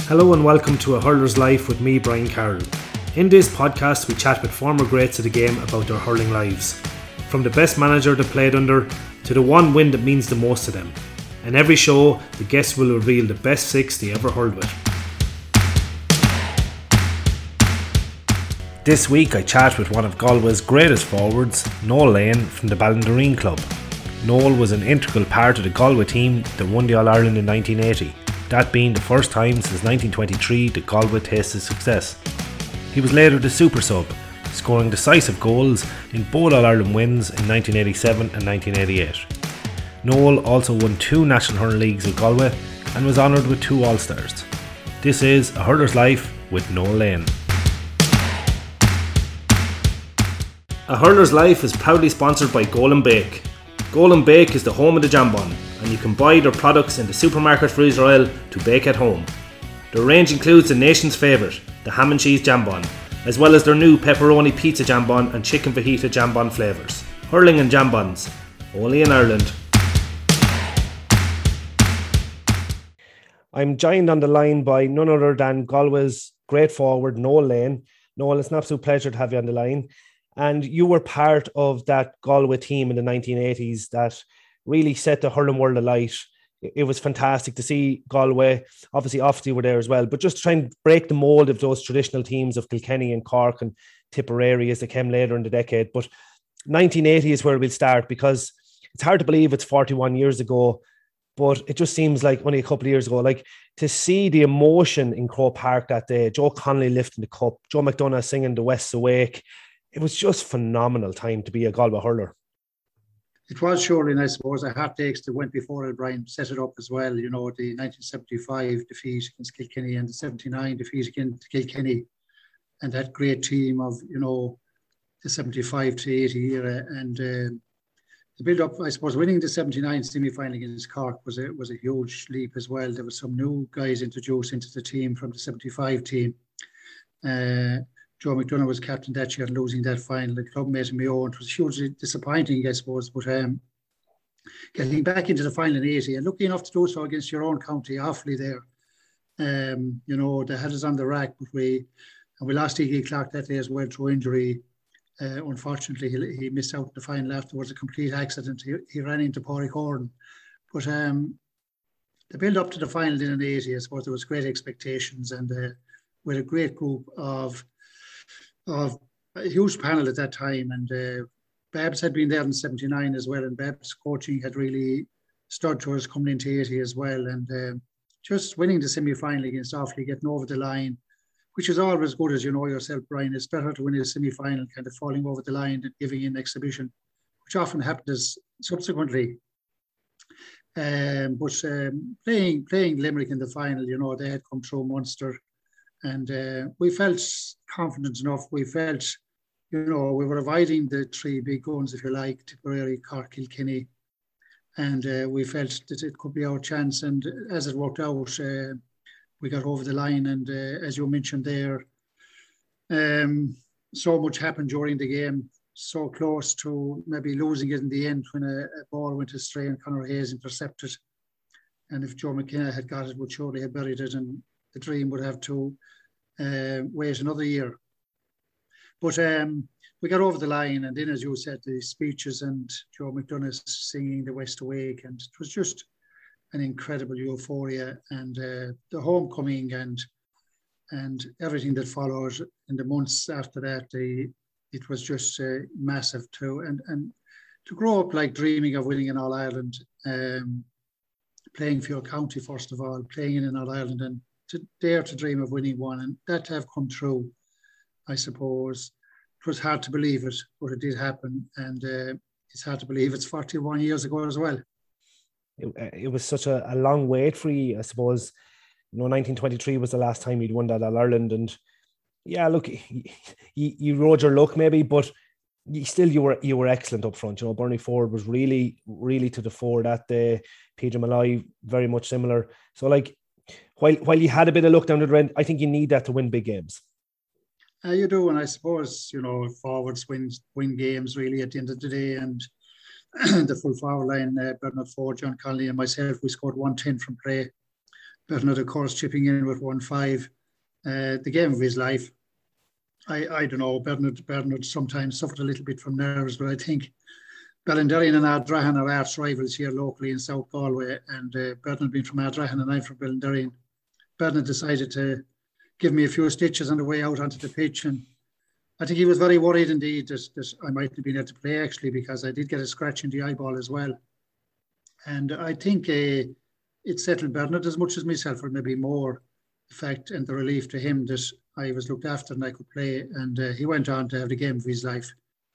Hello and welcome to A Hurler's Life with me, Brian Carroll. In this podcast we chat with former greats of the game about their hurling lives. From the best manager they played under to the one win that means the most to them. In every show, the guests will reveal the best six they ever hurled with. This week I chat with one of Galway's greatest forwards, Noel Lane from the Ballindereen Club. Noel was an integral part of the Galway team that won the All-Ireland in 1980. That being the first time since 1923 that Galway tasted success. He was later the super sub, scoring decisive goals in both All-Ireland wins in 1987 and 1988. Noel also won 2 National Hurling Leagues with Galway and was honoured with 2 All-Stars. This is A Hurler's Life with Noel Lane. A Hurler's Life is proudly sponsored by Golden Bake. Golden Bake is the home of the jambon, and you can buy their products in the supermarket for Israel to bake at home. Their range includes the nation's favourite, the ham and cheese jambon, as well as their new pepperoni pizza jambon and chicken fajita jambon flavours. Hurling and jambons, only in Ireland. I'm joined on the line by none other than Galway's great forward, Noel Lane. Noel, it's an absolute pleasure to have you on the line. And you were part of that Galway team in the 1980s that really set the hurling world alight. It was fantastic to see Galway. Obviously, Offaly were there as well, but just to try and break the mould of those traditional teams of Kilkenny and Cork and Tipperary as they came later in the decade. But 1980 is where we'll start, because it's hard to believe it's 41 years ago, but it just seems like only a couple of years ago. Like, to see the emotion in Croke Park that day, Joe Connolly lifting the cup, Joe McDonagh singing The West's Awake. It was just phenomenal time to be a Galway hurler. It was surely, and I suppose the heartaches that went before it, Brian, set it up as well. You know, the 1975 defeat against Kilkenny and the 79 defeat against Kilkenny, and that great team of, you know, the 75 to 80 era. And the build-up, I suppose, winning the 79 semi-final against Cork was a huge leap as well. There were some new guys introduced into the team from the 75 team. Joe McDonagh was captain that year, losing that final. The club made him my own. It was hugely disappointing, I suppose, but getting back into the final in 80 and lucky enough to do so against your own county, Offaly there. You know, they had us on the rack, but we lost Iggy Clark that day as well through injury. Unfortunately, he missed out the final afterwards, a complete accident. He ran into Pádraig Horan. But the build up to the final in 80, I suppose there was great expectations, and with a great group of a huge panel at that time, and Babs had been there in 79 as well, and Babs' coaching had really stood to us coming into 80 as well, and just winning the semi-final against Offaly, getting over the line, which is always good, as you know yourself, Brian. It's better to win a semi-final kind of falling over the line than giving an exhibition, which often happens subsequently. But playing Limerick in the final, you know, they had come through Munster. And we felt confident enough. We felt, you know, we were avoiding the 3 big guns, if you like, Tipperary, Cork, Kilkenny. And we felt that it could be our chance. And as it worked out, we got over the line. And as you mentioned there, so much happened during the game, so close to maybe losing it in the end when a ball went astray and Conor Hayes intercepted. And if Joe McKenna had got it, would surely have buried it, and the dream would have to wait another year. But we got over the line, and then, as you said, the speeches and Joe McDonagh singing The West Awake, and it was just an incredible euphoria, and the homecoming and everything that followed in the months after that. It was just massive too, and to grow up like dreaming of winning an All-Ireland, playing for your county first of all, playing in an All-Ireland, and to dare to dream of winning one, and that to have come true, I suppose. It was hard to believe it, but it did happen, and it's hard to believe it's 41 years ago as well. It was such a long wait for you, I suppose. You know, 1923 was the last time you'd won that All-Ireland, and yeah, look, you rode your luck maybe, but you were excellent up front. You know, Bernie Ford was really to the fore that day. Peter Malloy, very much similar. So, like, while you had a bit of luck down the road, I think you need that to win big games. You do, and I suppose, you know, forwards win games really at the end of the day, and the full forward line, Bernard Ford, John Connolly and myself, we scored 110 from play. Bernard, of course, chipping in with 1-5. The game of his life. I don't know. Bernard sometimes suffered a little bit from nerves, but I think Ballinderry and Ardrahan are arch rivals here locally in South Galway. And Bernard being from Ardrahan and I'm from Ballinderry. Bernard decided to give me a few stitches on the way out onto the pitch. And I think he was very worried indeed that I might have been able to play, actually, because I did get a scratch in the eyeball as well. And I think it settled Bernard as much as myself, or maybe more, the fact and the relief to him that I was looked after and I could play. And he went on to have the game of his life.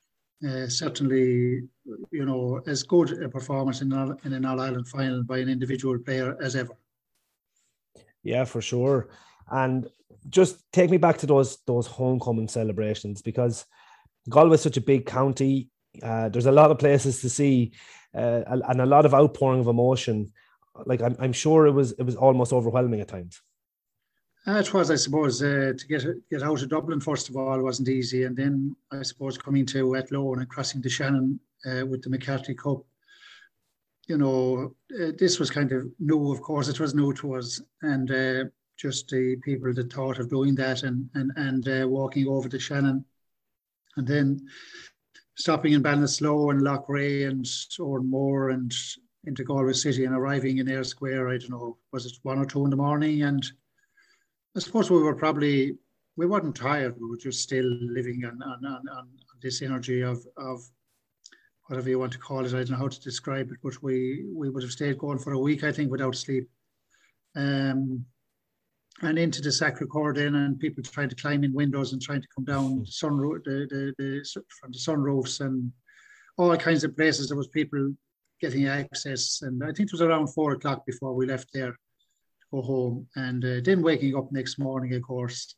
Certainly, you know, as good a performance in an All-Ireland final by an individual player as ever. Yeah, for sure. And just take me back to those homecoming celebrations, because Galway is such a big county. There's a lot of places to see and a lot of outpouring of emotion. Like I'm sure it was almost overwhelming at times. It was, I suppose, to get out of Dublin, first of all, wasn't easy. And then, I suppose, coming to Athlone and crossing the Shannon with the McCarthy Cup, you know, this was kind of new, of course. It was new to us. And just the people that thought of doing that and walking over the Shannon. And then stopping in Ballinasloe and Loughrea and Oranmore and into Galway City and arriving in Eyre Square, I don't know, was it 1 or 2 in the morning? And I suppose we weren't tired. We were just still living on this energy of whatever you want to call it. I don't know how to describe it, but we would have stayed going for a week, I think, without sleep. And into the Sacré-Cœur then, and people trying to climb in windows and trying to come down from the sunroofs and all kinds of places. There was people getting access, and I think it was around 4 o'clock before we left there to go home. And then waking up next morning, of course,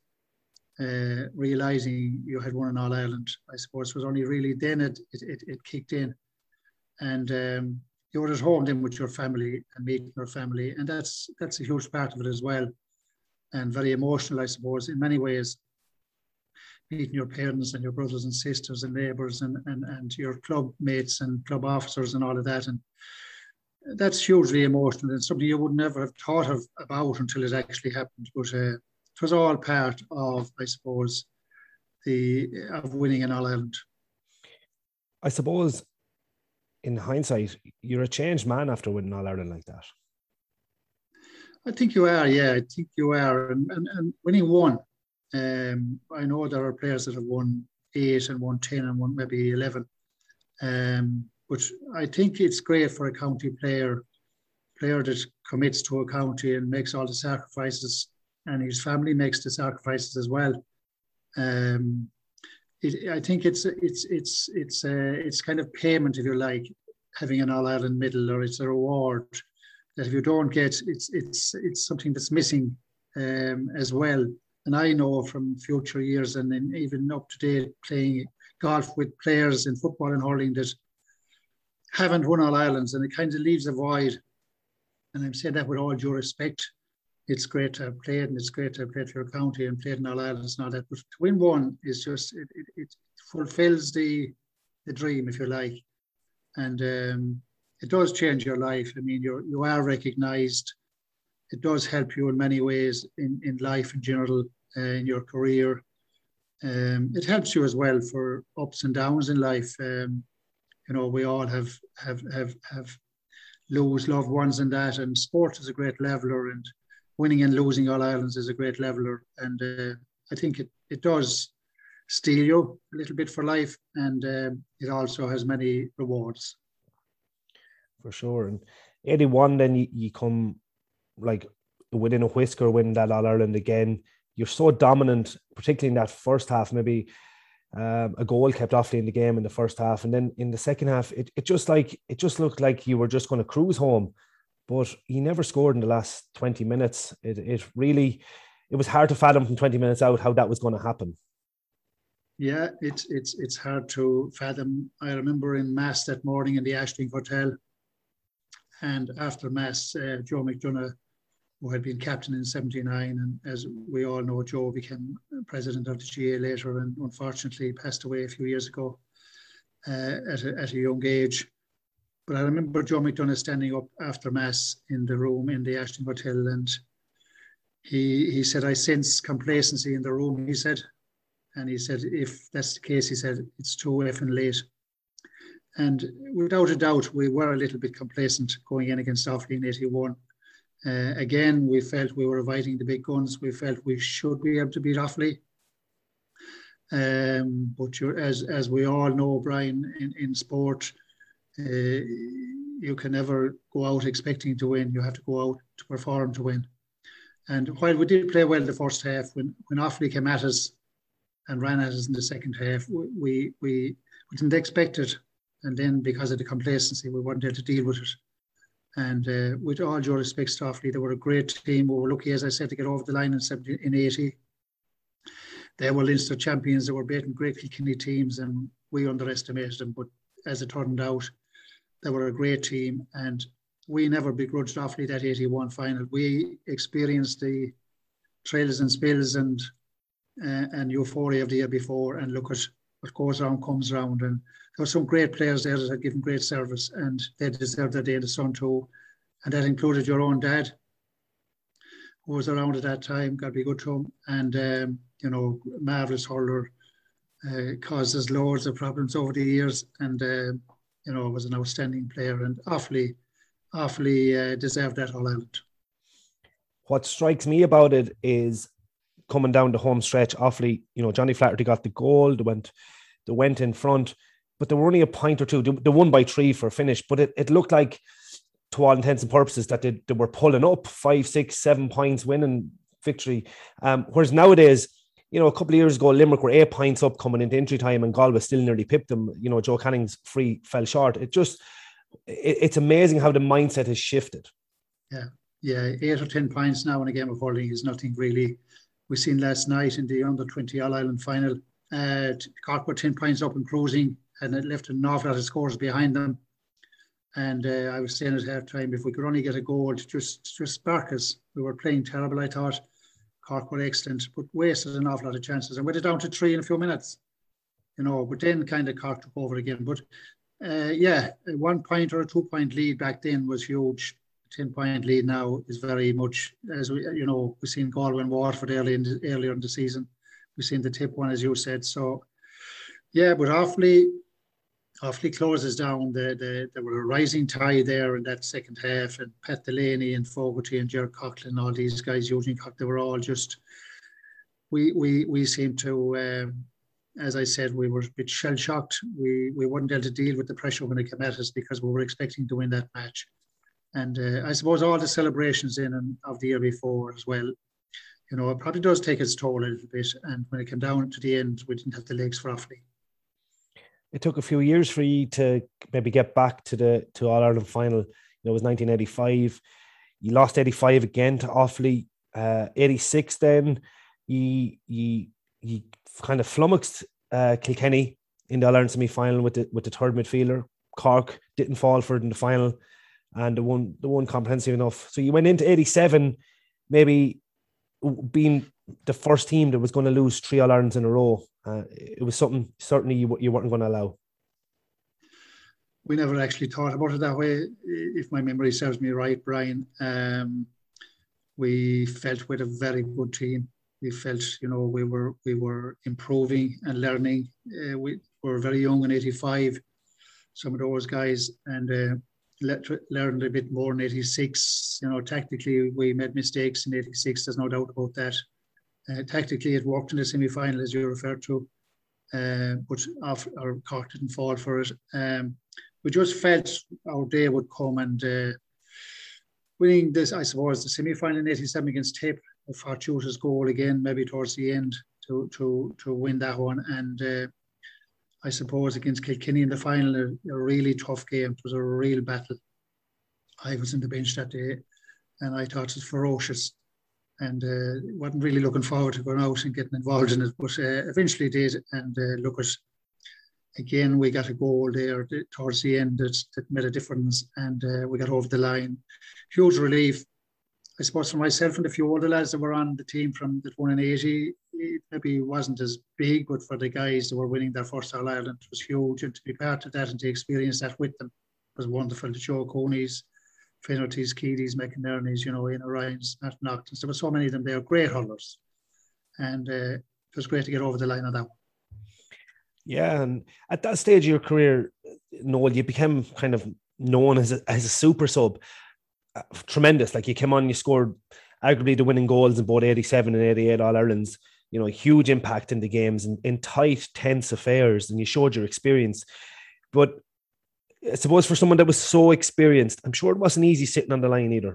realising you had won an All-Ireland, I suppose, was only really then it kicked in. And you were at home then with your family and meeting your family, and that's a huge part of it as well. And very emotional, I suppose, in many ways, meeting your parents and your brothers and sisters and neighbours and your club mates and club officers and all of that. And that's hugely emotional and something you would never have thought about until it actually happened. But it was all part of, I suppose, of winning an All-Ireland. I suppose, in hindsight, you're a changed man after winning All-Ireland like that. I think you are, yeah. I think you are. And winning one, I know there are players that have won 8 and won 10 and won maybe 11. But I think it's great for a county player that commits to a county and makes all the sacrifices, and his family makes the sacrifices as well. I think it's kind of payment, if you like, having an All-Ireland medal, or it's a reward that if you don't get, it's something that's missing as well. And I know from future years and then even up to date playing golf with players in football and hurling that haven't won All-Irelands, and it kind of leaves a void. And I'm saying that with all due respect. It's great to have played, and it's great to have played for your county and played in All-Irelands and all that. But to win one is just, it fulfills the dream, if you like. And it does change your life. I mean, you are recognised. It does help you in many ways in life in general, in your career. It helps you as well for ups and downs in life. You know, we all have lose loved ones and that, and sport is a great leveler, and winning and losing All-Irelands is a great leveler. And I think it does steel you a little bit for life, and it also has many rewards. For sure. And 81, then you come like within a whisker winning that All-Ireland again. You're so dominant, particularly in that first half. Maybe a goal kept Offaly in the game in the first half, and then in the second half, it just looked like you were just going to cruise home. But he never scored in the last 20 minutes. It was hard to fathom from 20 minutes out how that was going to happen. Yeah, it's hard to fathom. I remember in Mass that morning in the Ashling Hotel, and after Mass, Joe McDonagh, who had been captain in '79, and as we all know, Joe became president of the GA later, and unfortunately passed away a few years ago at a young age. But I remember Joe McDonagh standing up after Mass in the room in the Ashling Hotel, and he said, I sense complacency in the room, he said. And he said, if that's the case, he said, it's too effing late. And without a doubt, we were a little bit complacent going in against Offaly in 81. Again, we felt we were inviting the big guns. We felt we should be able to beat Offaly. But as we all know, Brian, in sport, you can never go out expecting to win. You have to go out to perform to win. And while we did play well the first half, when Offaly came at us and ran at us in the second half, we didn't expect it. And then because of the complacency, we weren't able to deal with it. And with all due respect to Offaly, they were a great team. We were lucky, as I said, to get over the line in 80. They were Leinster champions. They were beating great Kilkenny teams, and we underestimated them. But as it turned out, they were a great team, and we never begrudged Offaly that 81 final. We experienced the trails and spills and euphoria of the year before, and look at what goes around comes around. And there were some great players there that had given great service, and they deserved their day in the sun too. And that included your own dad, who was around at that time, God be good to him. And, marvellous hurler, caused us loads of problems over the years, and, was an outstanding player, and Offaly deserved that All-Ireland. What strikes me about it is coming down the home stretch, Offaly, Johnny Flaherty got the goal, they went in front, but they were only a point or two. They won by 3 for a finish, but it looked like, to all intents and purposes, that they were pulling up 5, 6, 7 points, winning victory. Whereas nowadays, a couple of years ago, Limerick were 8 points up coming into injury time, and Galway still nearly pipped them. Joe Canning's free fell short. It's amazing how the mindset has shifted. Yeah, 8 or 10 points now in a game of hurling is nothing really. We seen last night in the under-20 All-Ireland final, Cork were 10 points up and cruising, and it left an awful lot of scores behind them. And I was saying at half-time, if we could only get a goal to just spark us. We were playing terrible, I thought. Cork were excellent, but wasted an awful lot of chances. And went it down to 3 in a few minutes. But then kind of Cork took over again. But a 1 point or a 2 point lead back then was huge. 10 point lead now is very much, as we've seen Galway and Waterford earlier in the season. We've seen the Tip one, as you said. So, yeah, but Offaly closes down. There were a rising tide there in that second half, and Pat Delaney and Fogarty and Gerard Coughlin, all these guys, Eugene Cock, they were all just, we seemed to, as I said, we were a bit shell-shocked. We weren't able to deal with the pressure when it came at us because we were expecting to win that match. And I suppose all the celebrations of the year before as well, it probably does take its toll a little bit. And when it came down to the end, we didn't have the legs for Offaly. It took a few years for you to maybe get back to All-Ireland final. It was 1985. You lost 85 again to Offaly. 86 then, you kind of flummoxed Kilkenny in the All-Ireland semi-final with the third midfielder. Cork didn't fall for it in the final, and they won comprehensive enough. So you went into 87 maybe being the first team that was going to lose 3 All-Irelands in a row. It was something certainly you weren't going to allow. We never actually thought about it that way, if my memory serves me right, Brian. We felt we had a very good team. We felt, we were improving and learning. We were very young in 85, some of those guys, and learned a bit more in 86. Tactically, we made mistakes in 86. There's no doubt about that. Tactically, it worked in the semi-final, as you referred to, but our Cork didn't fall for it. We just felt our day would come, and winning this, I suppose, the semi-final in 87 against Tip, a fortuitous goal again, maybe towards the end to win that one. And I suppose against Kilkenny in the final, a really tough game. It was a real battle. I was in the bench that day, and I thought it was ferocious. And wasn't really looking forward to going out and getting involved in it, but eventually did. And look at, again, we got a goal there towards the end that made a difference, and we got over the line. Huge relief, I suppose, for myself and a few older lads that were on the team from that won in 80. It maybe wasn't as big, but for the guys that were winning their first All-Ireland, it was huge. And to be part of that and to experience that with them was wonderful. The Joe Coneys, Finnerty's, Keady's, McInerney's, Ian O'Ryan's, Matt Nocton's. There were so many of them. They were great hurlers. And it was great to get over the line on that one. Yeah, and at that stage of your career, Noel, you became kind of known as a super sub. Tremendous. Like, you came on, you scored arguably the winning goals in both 87 and 88 All-Irelands. Huge impact in the games and in tight, tense affairs, and you showed your experience. But I suppose for someone that was so experienced, I'm sure it wasn't easy sitting on the line either.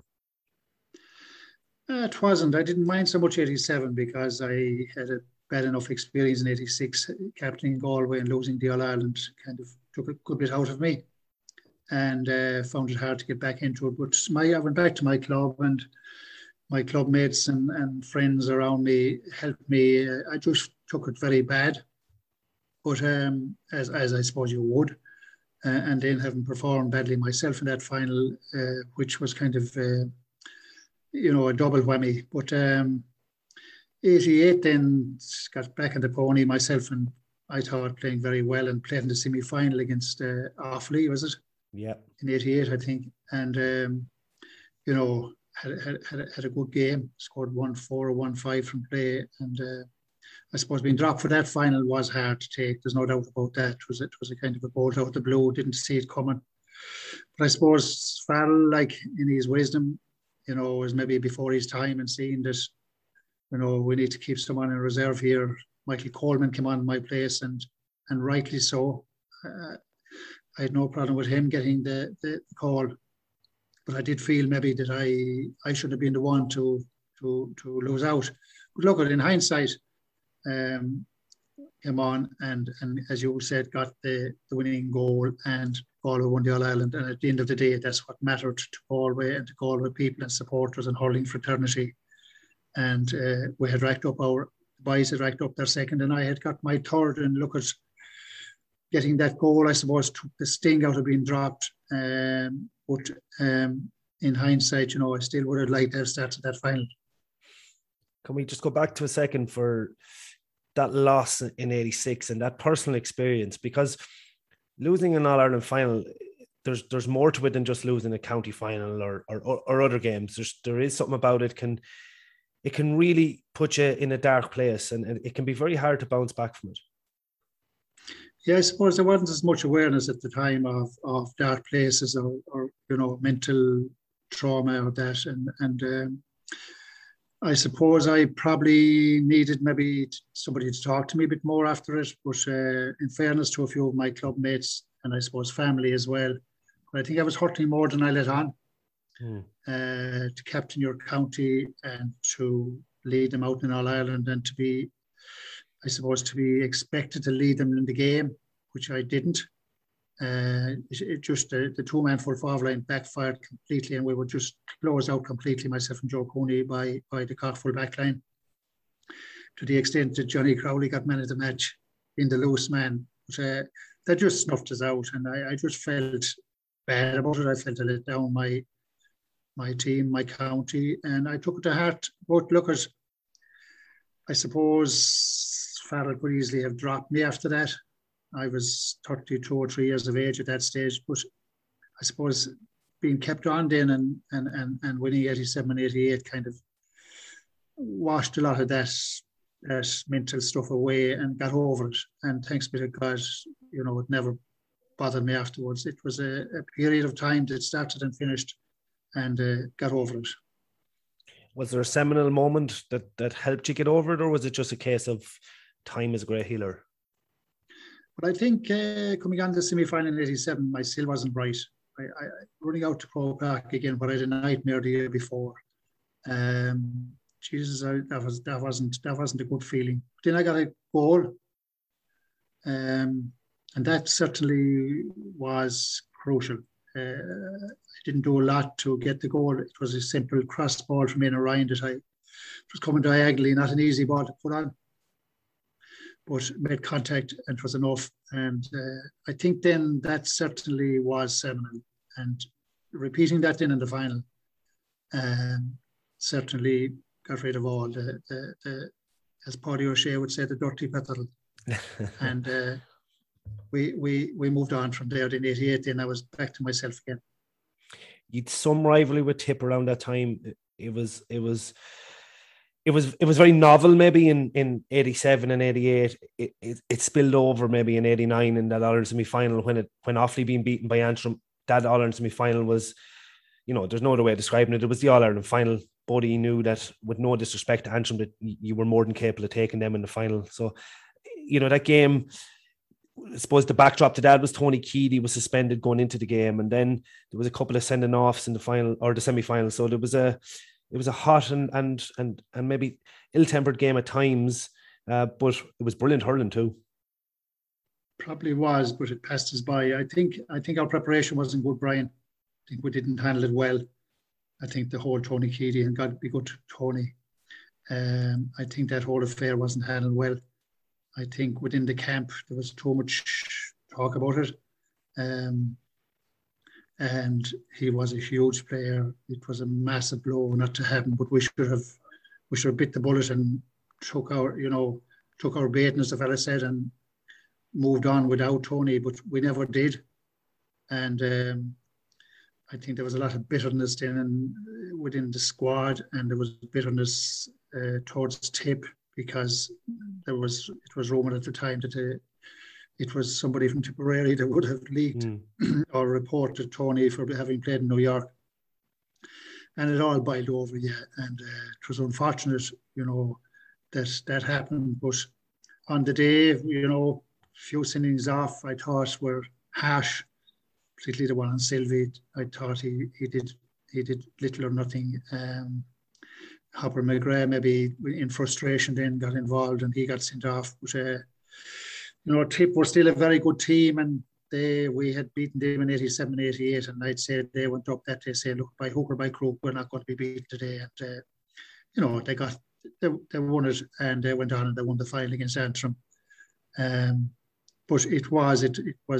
It wasn't. I didn't mind so much 87 because I had a bad enough experience in 86, captaining Galway and losing the All-Ireland kind of took a good bit out of me, and found it hard to get back into it. But I went back to my club, and my club mates and friends around me helped me. I just took it very bad, but as I suppose you would. And then having performed badly myself in that final, which was kind of, a double whammy. But 88 then got back in the pony myself, and I thought playing very well, and played in the semi-final against Offaly, was it? Yeah. In 88, I think. And, had a good game, scored 1-4 or 1-5 from play. And I suppose being dropped for that final was hard to take. There's no doubt about that. It was a kind of a bolt out of the blue. Didn't see it coming. But I suppose Farrell, like in his wisdom, was maybe before his time, and seeing that, we need to keep someone in reserve here. Michael Coleman came on my place, and rightly so. I had no problem with him getting the call, but I did feel maybe that I should have been the one to lose out. But look, in hindsight, came on and as you said, got the winning goal, and Galway won the All-Ireland. And at the end of the day, that's what mattered to Galway and to Galway people and supporters and hurling fraternity. And we had racked up the boys had racked up their second, and I had got my third. And look at getting that goal, I suppose, took the sting out of being dropped. But in hindsight, I still would have liked to have started that final. Can we just go back to a second for that loss in 86 and that personal experience? Because losing an All-Ireland final, there's more to it than just losing a county final or other games. There is something about it. It can really put you in a dark place, and it can be very hard to bounce back from it. Yeah, I suppose there wasn't as much awareness at the time of dark places or mental trauma or that. And I suppose I probably needed maybe somebody to talk to me a bit more after it. But in fairness to a few of my club mates, and I suppose family as well, but I think I was hurting more than I let on. To captain your county and to lead them out in All-Ireland, and to be expected to lead them in the game, which I didn't. It just the two-man full forward line backfired completely, and we were just closed out completely, myself and Joe Cooney, by the Cork full back line, to the extent that Johnny Crowley got man of the match in the loose man. But that just snuffed us out, and I just felt bad about it. I felt I let down my team, my county, and I took it to heart. But look, I suppose Farrell could easily have dropped me after that. I was 32 or 3 years of age at that stage, but I suppose being kept on then and winning 87 and 88 kind of washed a lot of that mental stuff away and got over it. And thanks be to God, it never bothered me afterwards. It was a period of time that started and finished, and got over it. Was there a seminal moment that helped you get over it, or was it just a case of time is a great healer? But I think coming on to the semi-final in 87, I still wasn't right. I running out to Croke Park again, but I had a nightmare the year before. Jesus, that wasn't a good feeling. But then I got a goal, and that certainly was crucial. I didn't do a lot to get the goal. It was a simple cross ball from Ian O'Ryan that it was coming diagonally, not an easy ball to put on, but made contact, and it was enough. And I think then that certainly was seminal. And repeating that then in the final certainly got rid of all the as Paddy O'Shea would say, the dirty petrol. And we moved on from there. In 88, then I was back to myself again. You'd some rivalry with Tip around that time. It was very novel maybe in 87 and 88. It spilled over maybe in 89 in that All-Ireland semi-final when Offaly being beaten by Antrim. That All-Ireland semi-final was, there's no other way of describing it. It was the All-Ireland final. Bodie knew that, with no disrespect to Antrim, that you were more than capable of taking them in the final. So, that game, I suppose the backdrop to that was Tony Keady was suspended going into the game, and then there was a couple of sending offs in the final or the semi-final. So it was a hot and maybe ill-tempered game at times, but it was brilliant hurling too. Probably was, but it passed us by. I think our preparation wasn't good, Brian. I think we didn't handle it well. I think the whole Tony Keady, and God be good to Tony. I think that whole affair wasn't handled well. I think within the camp there was too much talk about it. And he was a huge player. It was a massive blow not to happen, but we should have bit the bullet and took our baiting, as the fella said, and moved on without Tony, but we never did. And I think there was a lot of bitterness within the squad, and there was bitterness towards Tip, because it was rumoured at the time that it was somebody from Tipperary that would have leaked or reported Tony for having played in New York. And it all boiled over, yeah. And it was unfortunate, that happened. But on the day, few sendings off, I thought were harsh, particularly the one on Sylvie. I thought he did little or nothing. Hopper McGrath maybe in frustration then got involved and he got sent off. But Tip were still a very good team, and we had beaten them in 87, 88, and I'd say they went up that day, say, look, by hook or by crook, we're not going to be beaten today. And they won it, and they went on and they won the final against Antrim. But it wasn't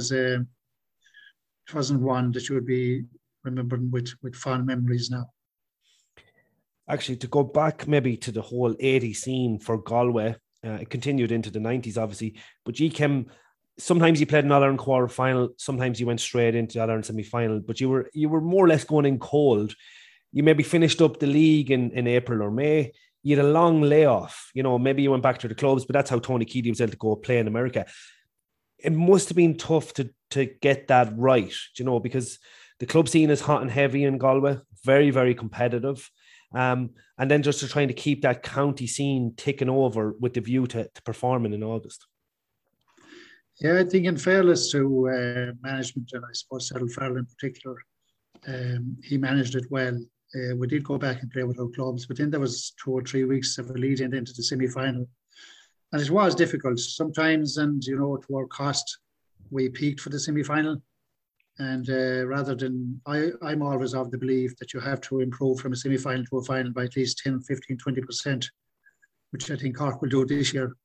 one that you would be remembering with fond memories now. Actually, to go back maybe to the whole 80 scene for Galway, it continued into the 90s, obviously, but sometimes you played an All-Ireland quarter-final, sometimes you went straight into the All-Ireland semi-final, but you were more or less going in cold. You maybe finished up the league in April or May. You had a long layoff. Maybe you went back to the clubs, but that's how Tony Keady was able to go play in America. It must have been tough to get that right, because the club scene is hot and heavy in Galway, very, very competitive. And then just to trying to keep that county scene ticking over with the view to performing in August. Yeah, I think in fairness to management, and I suppose Cyril Farrell in particular, he managed it well. We did go back and play with our clubs, but then there was 2 or 3 weeks of a lead into the semi-final. And it was difficult sometimes, and, to our cost, we peaked for the semi-final. And rather than, I'm always of the belief that you have to improve from a semi-final to a final by at least 10, 15, 20%, which I think Cork will do this year.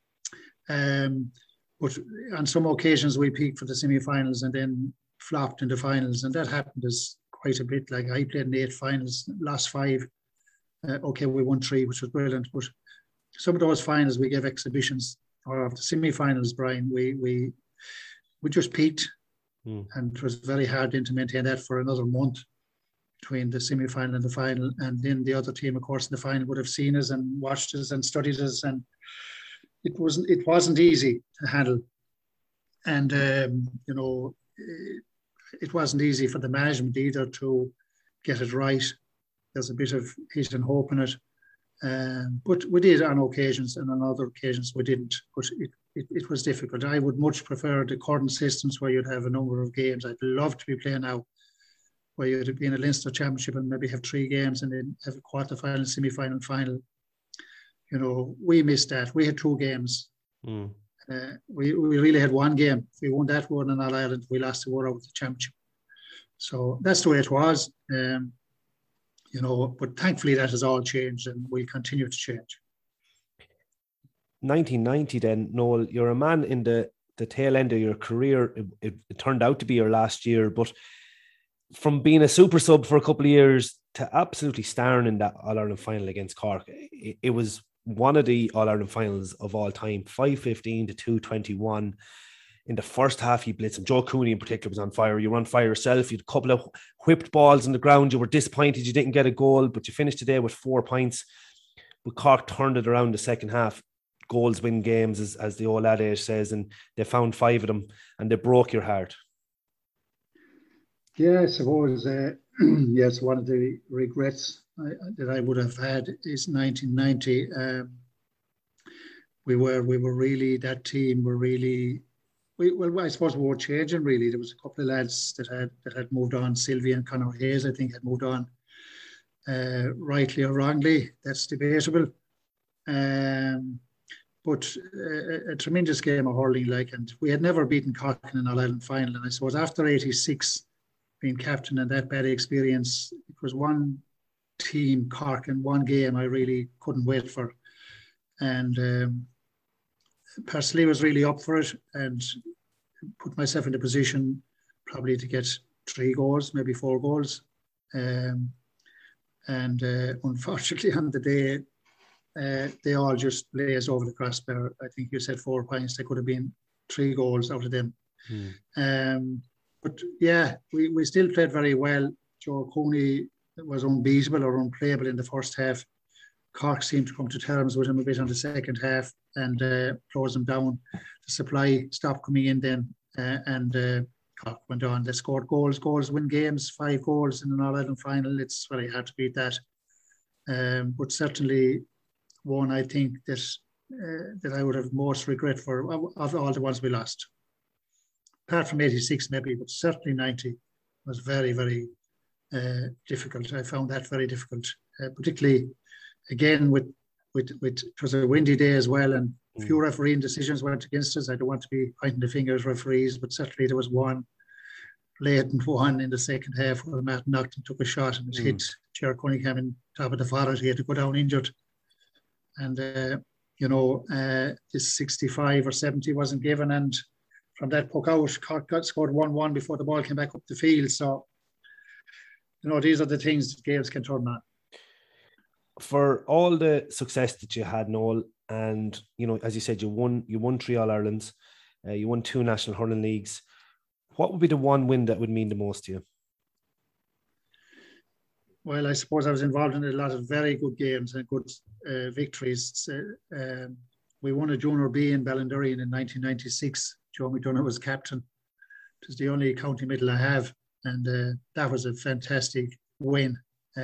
But on some occasions we peaked for the semi-finals and then flopped in the finals. And that happened as quite a bit. Like I played in 8 finals, lost 5. Okay, we won 3, which was brilliant. But some of those finals we gave exhibitions, or of the semi-finals, Brian, we just peaked. And it was very hard then to maintain that for another month between the semi-final and the final. And then the other team, of course, in the final would have seen us and watched us and studied us. And it wasn't easy to handle. And, it wasn't easy for the management either to get it right. There's a bit of hit and hope in it. But we did on occasions, and on other occasions we didn't. But it was difficult. I would much prefer the current systems where you'd have a number of games. I'd love to be playing now, where you'd be in a Leinster Championship and maybe have 3 games and then have a quarter-final, semi-final, final. We missed that. We had 2 games. We really had 1 game. If we won that one in All-Ireland, we lost the war out of the Championship. So that's the way it was. But thankfully that has all changed and will continue to change. 1990 then, Noel, you're a man in the tail end of your career. It turned out to be your last year, but from being a super sub for a couple of years to absolutely starring in that All-Ireland final against Cork, it was one of the All-Ireland finals of all time, 5-15 to 2-21. in the first half, you blitzed him. Joe Cooney in particular was on fire. You were on fire yourself. You had a couple of whipped balls on the ground. You were disappointed you didn't get a goal, but you finished today with 4 points. But Cork turned it around the second half. Goals win games, as the old adage says, and they found 5 of them, and they broke your heart. Yeah, I suppose, yes, one of the regrets that I would have had is 1990. We were really, that team were really, I suppose we were changing really. There was a couple of lads that had moved on. Sylvie and Conor Hayes, I think, had moved on, rightly or wrongly. That's debatable. But a tremendous game of hurling, and we had never beaten Cork in an All-Ireland final. And I suppose after 86, being captain and that bad experience, it was one team, Cork, in one game I really couldn't wait for. And personally was really up for it and put myself in a position probably to get 3 goals, maybe 4 goals. Unfortunately on the day, they all just blazed over the crossbar. I think you said 4 points. There could have been 3 goals out of them. But yeah, we still played very well. Joe Cooney was unbeatable or unplayable in the first half. Cork seemed to come to terms with him a bit on the second half and close him down. The supply stopped coming in then, and Cork went on. They scored goals. Goals win games. 5 goals in an All-Ireland final. It's very hard to beat that. But certainly one I think that I would have most regret for of all the ones we lost. Apart from 86 maybe, but certainly 90 was very, very difficult. I found that very difficult, particularly again with it was a windy day as well, and a few refereeing decisions went against us. I don't want to be pointing the finger at referees, but certainly there was one blatant one in the second half where Matt Naughton took a shot and it hit Ger Cunningham in top of the forehead. He had to go down injured. And, this 65 or 70 wasn't given. And from that puck out, Cork scored 1-1 before the ball came back up the field. So, these are the things that games can turn on. For all the success that you had, Noel, and, as you said, you won 3 All-Irelands, you won 2 National Hurling Leagues. What would be the one win that would mean the most to you? Well, I suppose I was involved in a lot of very good games and good victories. We won a Junior B in Ballinderreen in 1996. Joe McDonough was captain. It was the only county medal I have, and that was a fantastic win.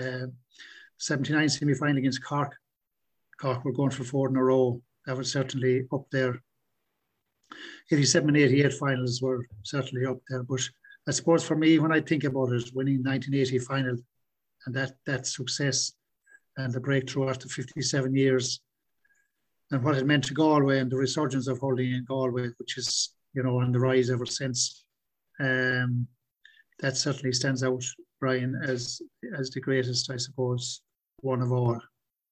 79 semi-final against Cork. Cork were going for 4 in a row. That was certainly up there. 87 and 88 finals were certainly up there. But I suppose for me, when I think about it, winning 1980 final and that success and the breakthrough after 57 years and what it meant to Galway and the resurgence of hurling in Galway, which is, on the rise ever since, that certainly stands out, Brian, as the greatest, I suppose, one of all.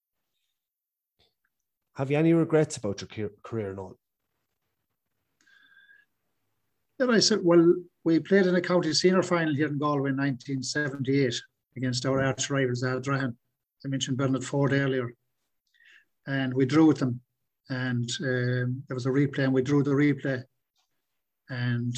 Have you any regrets about your career, Noel? Then I said, well, we played in a county senior final here in Galway in 1978 against our arch rivals, Ardrahan. I mentioned Bernard Ford earlier. And we drew with them. And there was a replay, and we drew the replay. And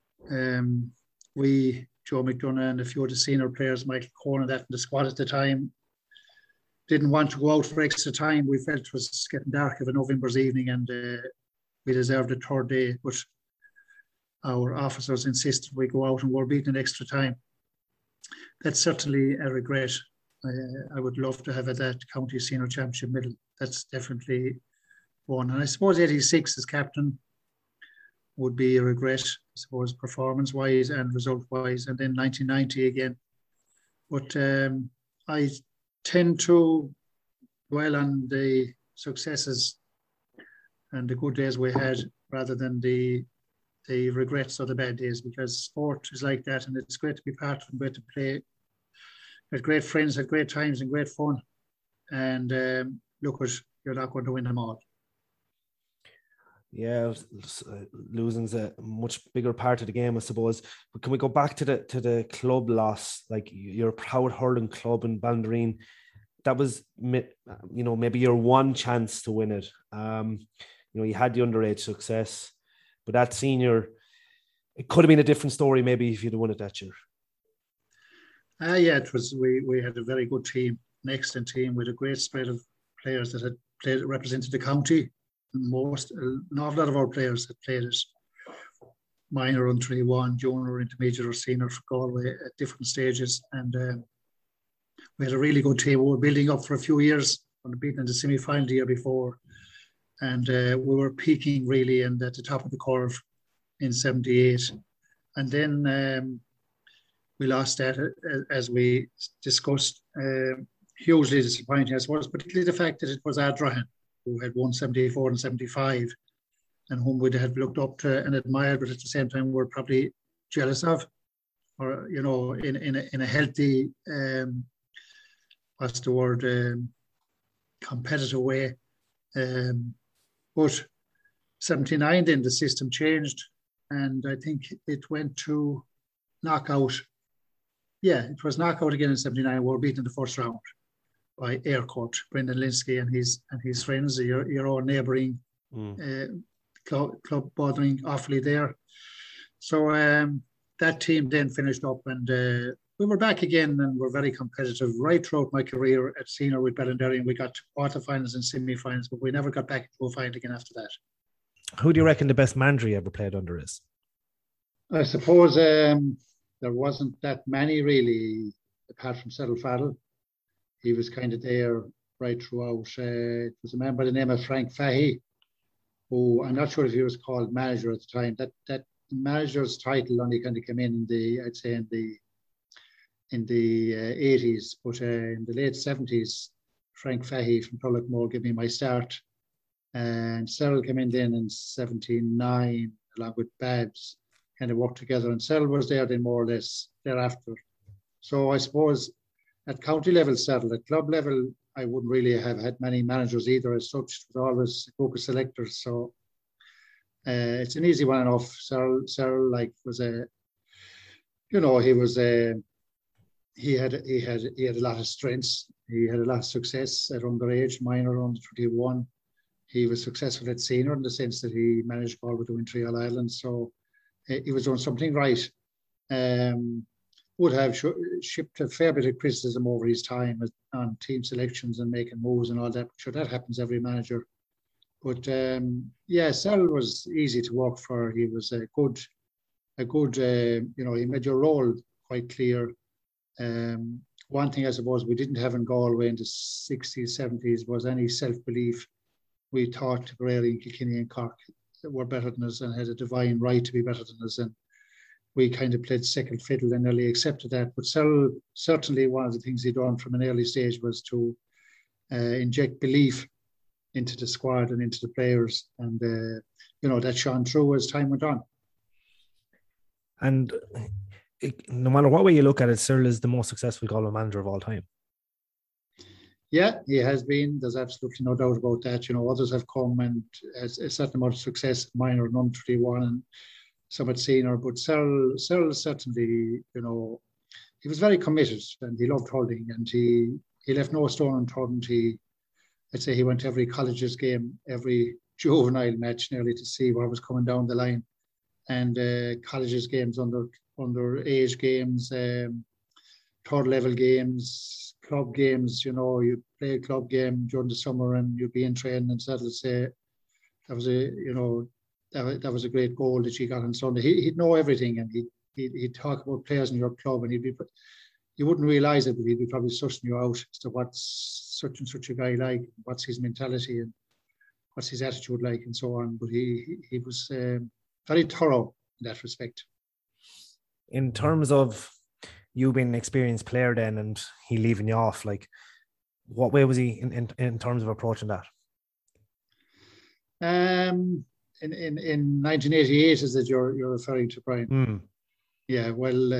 we, Joe McDonough and a few of the senior players, Michael Cohen and that in the squad at the time, didn't want to go out for extra time. We felt it was getting dark of a November's evening, and we deserved a 3rd day. But our officers insisted we go out and we're beaten in extra time. That's certainly a regret. I would love to have had that county senior championship medal. That's definitely one. And I suppose 86 as captain would be a regret, I suppose, performance-wise and result-wise. And then 1990 again. But I tend to dwell on the successes and the good days we had rather than the regrets or the bad days, because sport is like that, and it's great to be part of and great to play. Had great friends, had great times and great fun. And look, you're not going to win them all. Yeah, losing's a much bigger part of the game, I suppose. But can we go back to the club loss? Like, your proud hurling club in Ballinderreen, that was, maybe your one chance to win it. You had the underage success, but that senior It could have been a different story maybe if you'd have won it that year. Yeah, it was. We had a very good team, an excellent team with a great spread of players that had represented the county. An awful lot of our players had played it minor, under 21, junior, intermediate, or senior for Galway at different stages, and we had a really good team. We were building up for a few years, beaten in the semi-final the year before, and we were peaking really and at the top of the curve in '78, and then we lost that, as we discussed. Hugely disappointing, I suppose, particularly the fact that it was Ardrahan who had won '74 and '75, and whom we'd have looked up to and admired, but at the same time were probably jealous of, or in a healthy, what's the word, competitive way. But '79, then the system changed, and I think it went to knockout. Yeah, it was knockout again in '79. We were beaten in the first round by Aircourt, Brendan Linsky and his friends, your own neighbouring club bothering awfully there. So that team then finished up, and we were back again and were very competitive right throughout my career at senior with Ballinderry. We got to quarterfinals and semi-finals, but we never got back to a final again after that. Who do you reckon the best manager you ever played under is? I suppose there wasn't that many really, apart from Cyril Faddle. He was kind of there right throughout. It was a man by the name of Frank Fahey, who I'm not sure if he was called manager at the time. That manager's title only kind of came in the 80s, but in the late 70s, Frank Fahey from Tullochmore gave me my start, and Cyril came in then in '79 along with Babs, kind of worked together, and Cyril was there then more or less thereafter. So I suppose at county level, Cyril, at club level, I wouldn't really have had many managers either as such. It was always a group of selectors. So it's an easy one enough. Cyril like was a, he was a, he had a lot of strengths. He had a lot of success at underage, minor, under 21. He was successful at senior in the sense that he managed Galway to win 3 All-Ireland. So he was doing something right. Would have shipped a fair bit of criticism over his time on team selections and making moves and all that. Sure, that happens every manager. But yeah, Cyril was easy to work for. He was a good, he made your role quite clear. One thing I suppose we didn't have in Galway in the 60s, 70s was any self-belief. We thought Tipperary and Kilkenny and Cork were better than us and had a divine right to be better than us. And we kind of played second fiddle and nearly accepted that. But Cyril, certainly one of the things he done from an early stage was to inject belief into the squad and into the players. And, that shone through as time went on. And no matter what way you look at it, Cyril is the most successful Galway manager of all time. Yeah, he has been. There's absolutely no doubt about that. Others have come and has a certain amount of success, minor and under 21 and some at senior. But Cyril certainly, he was very committed and he loved hurling and he left no stone unturned. I'd say he went to every college's game, every juvenile match nearly to see what was coming down the line. And colleges games, under age games, third level games, club games, you play a club game during the summer and you'd be in training, and Cyril say that was that was a great goal that she got on Sunday. He'd know everything, and he'd talk about players in your club, and you wouldn't realise it, but he'd be probably sussing you out as to what's such and such a guy like, what's his mentality and what's his attitude like, and so on. But he was very thorough in that respect. In terms of you being an experienced player then and he leaving you off, like what way was he in terms of approaching that? In 1988, is that you're referring to, Brian? Yeah, well,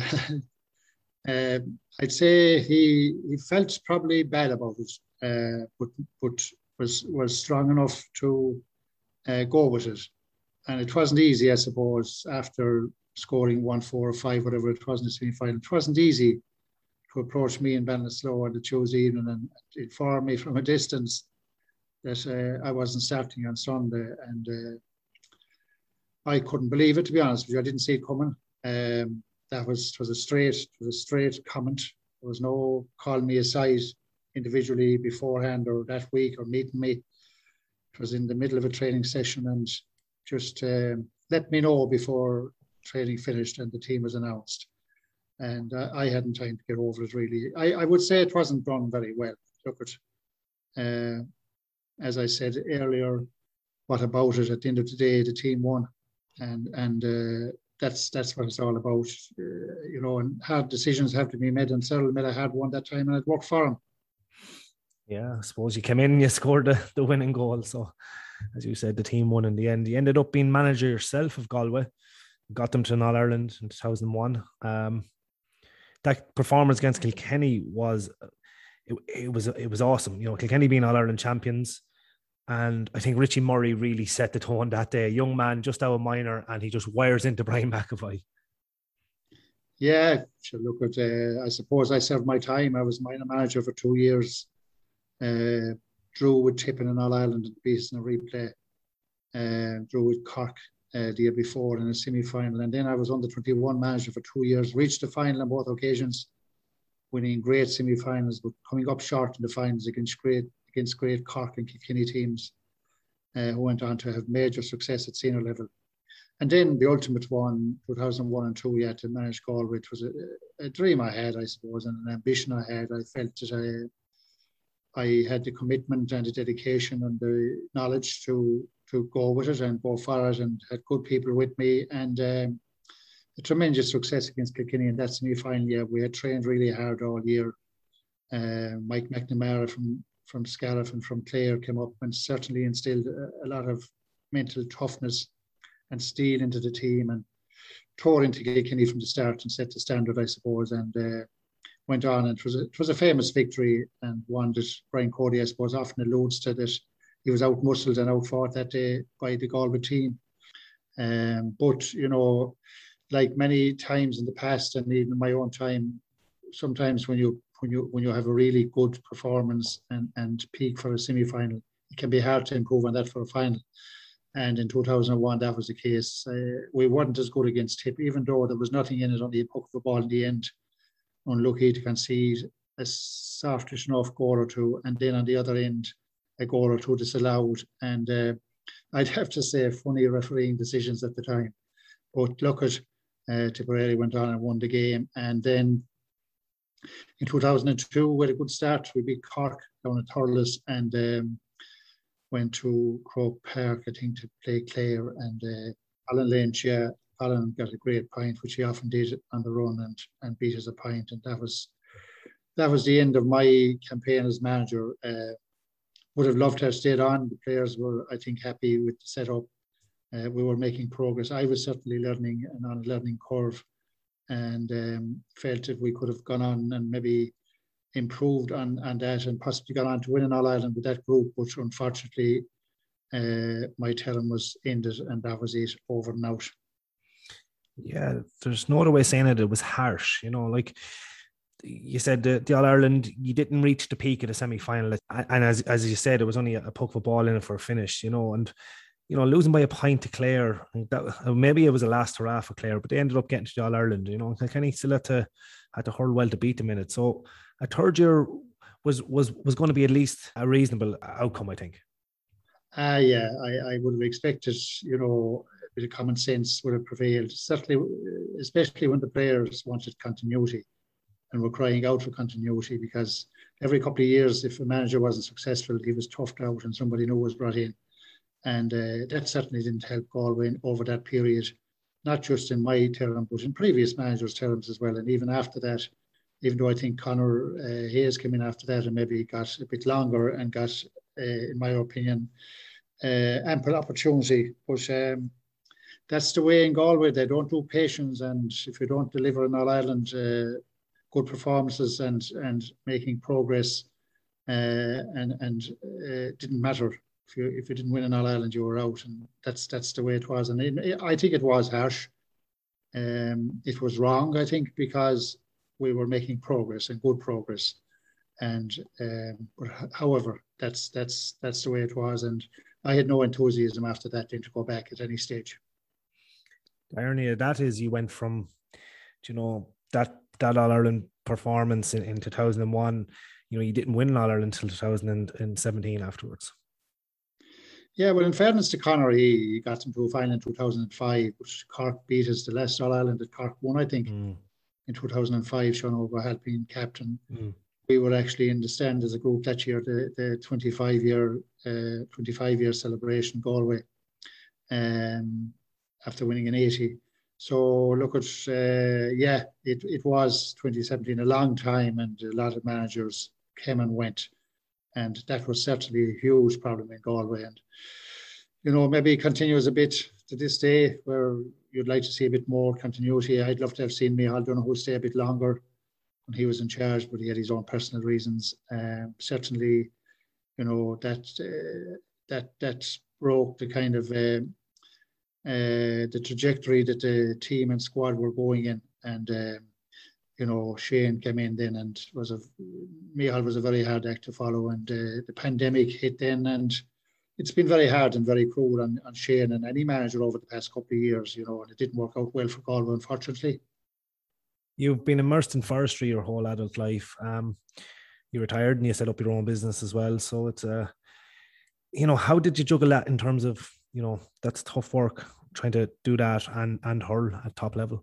I'd say he felt probably bad about it, but was strong enough to go with it. And it wasn't easy, I suppose, after scoring 1-4 or 5, whatever it was in the semi-final. It wasn't easy to approach me in Ballinasloe on the Tuesday evening and inform me from a distance that I wasn't starting on Sunday. And I couldn't believe it, to be honest with you. I didn't see it coming. It was a straight comment. There was no calling me aside individually beforehand or that week or meeting me. It was in the middle of a training session and just let me know before training finished and the team was announced. And I hadn't time to get over it, really. I would say it wasn't done very well. Look at, as I said earlier, what about it? At the end of the day, the team won. And that's what it's all about. You know, and hard decisions have to be made, and Cyril made a hard one that time, and it worked for him. Yeah, I suppose you came in and you scored the winning goal. So, as you said, the team won in the end. You ended up being manager yourself of Galway. Got them to an All-Ireland in 2001. That performance against Kilkenny was awesome. You know, Kilkenny being All-Ireland champions. And I think Richie Murray really set the tone that day. A young man, just out of minor, and he just wires into Brian McAvoy. Yeah, look at. I suppose I served my time. I was minor manager for 2 years. Drew with Tippin in All-Ireland and Beeson a replay. Drew with Cork the year before in a semi-final. And then I was under 21 manager for 2 years. Reached the final on both occasions, winning great semi-finals, but coming up short in the finals against great Cork and Kilkenny teams who went on to have major success at senior level. And then the ultimate one, 2001 and 2, to manage Galway. It was a dream I had, I suppose, and an ambition I had. I felt that I had the commitment and the dedication and the knowledge to go with it and go for it, and had good people with me. And a tremendous success against Kilkenny in that semi-final year. We had trained really hard all year. Mike McNamara from Scariff and from Clare came up and certainly instilled a lot of mental toughness and steel into the team, and tore into Kilkenny from the start and set the standard, I suppose, and went on. And it was a famous victory, and one that Brian Cody, I suppose, often alludes to, that he was out-muscled and out-fought that day by the Galway team. But, you know, like many times in the past and even in my own time, sometimes when you have a really good performance and peak for a semi-final, it can be hard to improve on that for a final. And in 2001, that was the case. We weren't as good against Tip, even though there was nothing in it, only a puck of a ball in the end. Unlucky to concede a softish enough goal or two, and then on the other end, a goal or two disallowed. And I'd have to say, funny refereeing decisions at the time. But look at Tipperary went on and won the game. And then in 2002, we had a good start. We beat Cork down at Thurles and went to Croke Park, I think, to play Clare. And Alan Lynch, Alan got a great point, which he often did on the run, and beat us a point. And that was the end of my campaign as manager. Would have loved to have stayed on. The players were, I think, happy with the setup. We were making progress. I was certainly learning and on a learning curve, and felt that we could have gone on and maybe improved on that and possibly gone on to win an All-Ireland with that group. But unfortunately, my term was ended, and that was it, over and out. Yeah, there's no other way of saying it. It was harsh, you know, like you said, the All-Ireland, you didn't reach the peak of the semi-final. And as you said, it was only a puck of a ball in it for a finish, you know, and, you know, losing by a point to Clare, maybe it was a last hurrah for Clare, but they ended up getting to the All-Ireland, you know, and Kilkenny still had to hurl well to beat them in it. So a third year was going to be at least a reasonable outcome, I think. Yeah, I would have expected, you know, a bit of common sense would have prevailed, certainly, especially when the players wanted continuity and were crying out for continuity, because every couple of years, if a manager wasn't successful, he was toughed out and somebody new was brought in. And that certainly didn't help Galway over that period, not just in my term, but in previous managers' terms as well. And even after that, even though I think Conor Hayes came in after that and maybe got a bit longer and got, in my opinion, ample opportunity. But that's the way in Galway. They don't do patience, and if you don't deliver in All-Ireland good performances and making progress, and it didn't matter. If you didn't win in All-Ireland, you were out, and that's the way it was. And I think it was harsh. It was wrong, I think, because we were making progress and good progress. And but however, that's the way it was. And I had no enthusiasm after that then to go back at any stage. The irony of that is you went from, that All-Ireland performance in 2001, you didn't win an All-Ireland until 2017 afterwards. Yeah, well, in fairness to Conor, he got them to a final in 2005, which Cork beat us the last All-Ireland that Cork won, I think, in 2005, Sean O'Gahal being captain. We were actually in the stand as a group that year, the 25-year celebration, Galway, after winning in 80. So look at, it was 2017, a long time, and a lot of managers came and went. And that was certainly a huge problem in Galway. And, maybe it continues a bit to this day where you'd like to see a bit more continuity. I'd love to have seen Micheál Donoghue stay a bit longer when he was in charge, but he had his own personal reasons. Certainly, that broke the kind of the trajectory that the team and squad were going in. And, Shane came in then and Micheál was a very hard act to follow, and the pandemic hit then, and it's been very hard and very cruel on Shane and any manager over the past couple of years, and it didn't work out well for Galway, unfortunately. You've been immersed in forestry your whole adult life. You retired and you set up your own business as well. So it's, how did you juggle that in terms of, that's tough work, trying to do that and hurl at top level?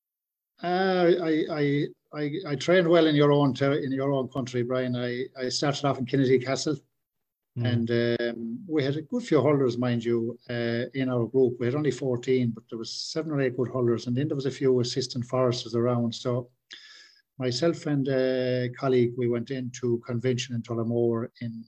I trained well in your own country, Brian. I started off in Kennedy Castle, and we had a good few hurlers, mind you, in our group. We had only 14, but there was 7 or 8 good hurlers, and then there was a few assistant foresters around. So myself and a colleague, we went into convention in Tullamore in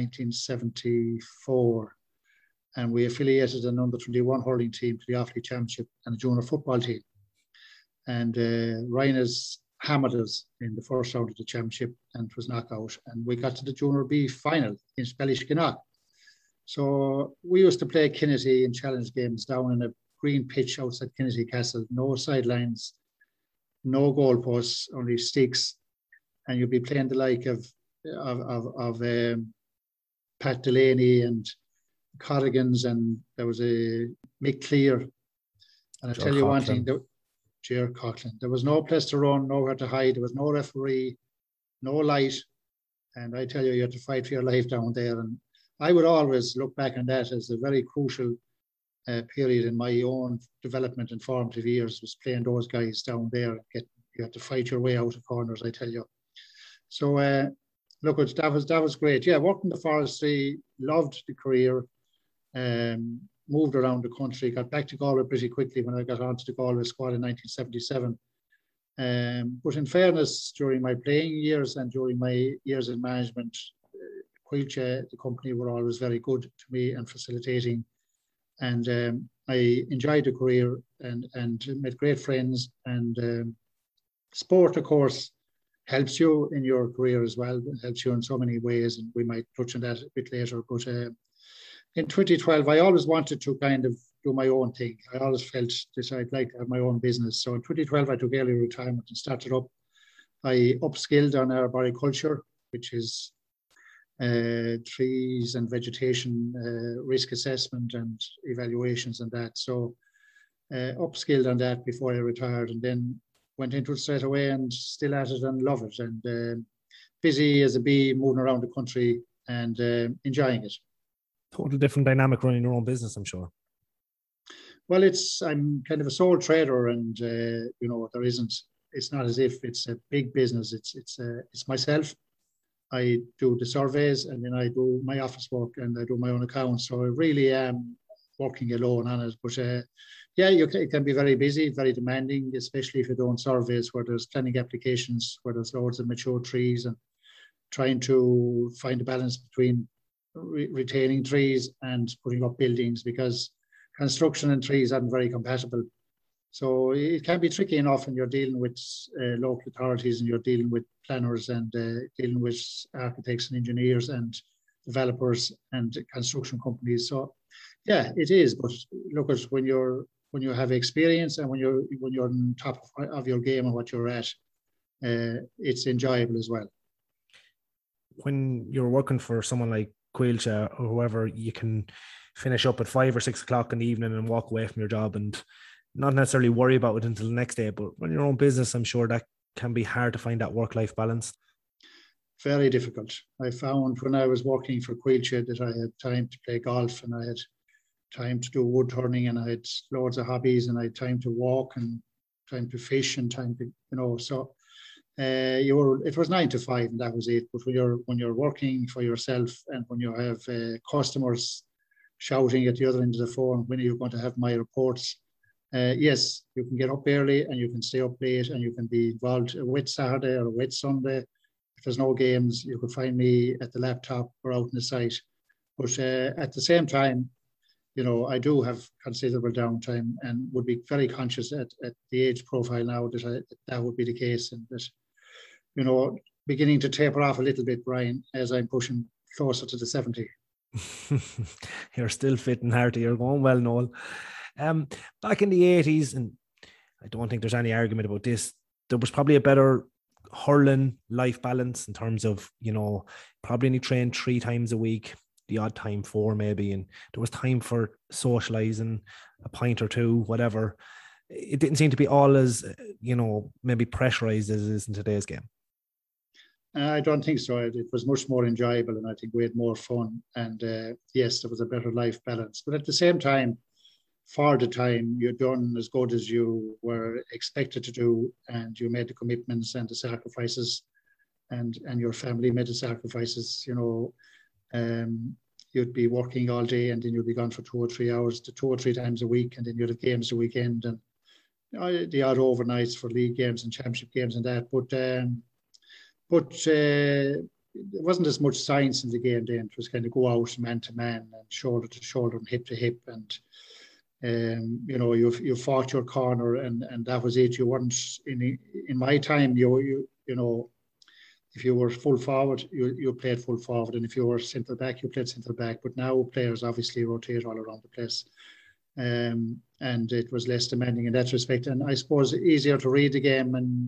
1974, and we affiliated an under-21 hurling team to the Offaly Championship and a junior football team. And Rhinos hammered us in the first round of the championship, and it was knockout. And we got to the Junior B final in Spellishkinnock. So we used to play Kennedy in challenge games down in a green pitch outside Kennedy Castle, no sidelines, no goalposts, only sticks. And you'd be playing the like of Pat Delaney and Corrigans, and there was a Mick Clear. And I tell you one thing, Ger Coughlin. There was no place to run, nowhere to hide. There was no referee, no light. And I tell you, you had to fight for your life down there. And I would always look back on that as a very crucial period in my own development and formative years, was playing those guys down there. You had to fight your way out of corners, I tell you. So, look, that was great. Yeah, worked in the forestry, loved the career. Moved around the country, got back to Galway pretty quickly when I got onto the Galway squad in 1977. But in fairness, during my playing years and during my years in management, Coillte, the company, were always very good to me and facilitating. And I enjoyed the career and met great friends. And sport, of course, helps you in your career as well. It helps you in so many ways, and we might touch on that a bit later. But in 2012, I always wanted to kind of do my own thing. I always felt that I'd like to have my own business. So in 2012, I took early retirement and started up. I upskilled on arboriculture, which is trees and vegetation risk assessment and evaluations and that. So upskilled on that before I retired, and then went into it straight away and still at it and love it. And busy as a bee, moving around the country and enjoying it. Total different dynamic running your own business, I'm sure. Well, I'm kind of a sole trader, and it's not as if it's a big business. It's myself. I do the surveys, and then I do my office work, and I do my own accounts. So I really am working alone on it. But it can be very busy, very demanding, especially if you're doing surveys where there's planning applications, where there's loads of mature trees, and trying to find a balance between retaining trees and putting up buildings, because construction and trees aren't very compatible. So it can be tricky enough when you're dealing with local authorities, and you're dealing with planners, and dealing with architects and engineers and developers and construction companies. So yeah, it is. But look, at when you have experience and when you're on top of your game and what you're at, it's enjoyable as well. When you're working for someone like Coillte or whoever, you can finish up at 5 or 6 o'clock in the evening and walk away from your job and not necessarily worry about it until the next day. But when your own business, I'm sure that can be hard to find that work-life balance. Very difficult. I found when I was working for Quilcha that I had time to play golf, and I had time to do wood turning, and I had loads of hobbies, and I had time to walk and time to fish and time to, so it was 9 to 5 and that was it. But when you're working for yourself and when you have customers shouting at the other end of the phone, when are you going to have my reports? Yes, you can get up early and you can stay up late and you can be involved a wet Saturday or a wet Sunday. If there's no games, you could find me at the laptop or out in the site. But at the same time, I do have considerable downtime and would be very conscious at the age profile now that would be the case, and that, beginning to taper off a little bit, Brian, as I'm pushing closer to the 70. You're still fit and hearty. You're going well, Noel. Back in the 80s, and I don't think there's any argument about this, there was probably a better hurling life balance in terms of, probably only trained 3 times a week, the odd time 4 maybe, and there was time for socializing, a pint or 2, whatever. It didn't seem to be all as, maybe pressurized as it is in today's game. I don't think so. It was much more enjoyable, and I think we had more fun. And yes, there was a better life balance. But at the same time, for the time, you'd done as good as you were expected to do, and you made the commitments and the sacrifices, and your family made the sacrifices. You'd be working all day, and then you'd be gone for 2 or 3 hours, 2 or 3 times a week, and then you'd have games the weekend, and the odd overnights for league games and championship games and that. But there wasn't as much science in the game then. It was kind of go out man to man and shoulder to shoulder and hip to hip, and you fought your corner, and that was it. You weren't in my time. If you were full forward, you played full forward, and if you were centre back, you played centre back. But now players obviously rotate all around the place, and it was less demanding in that respect. And I suppose easier to read the game, and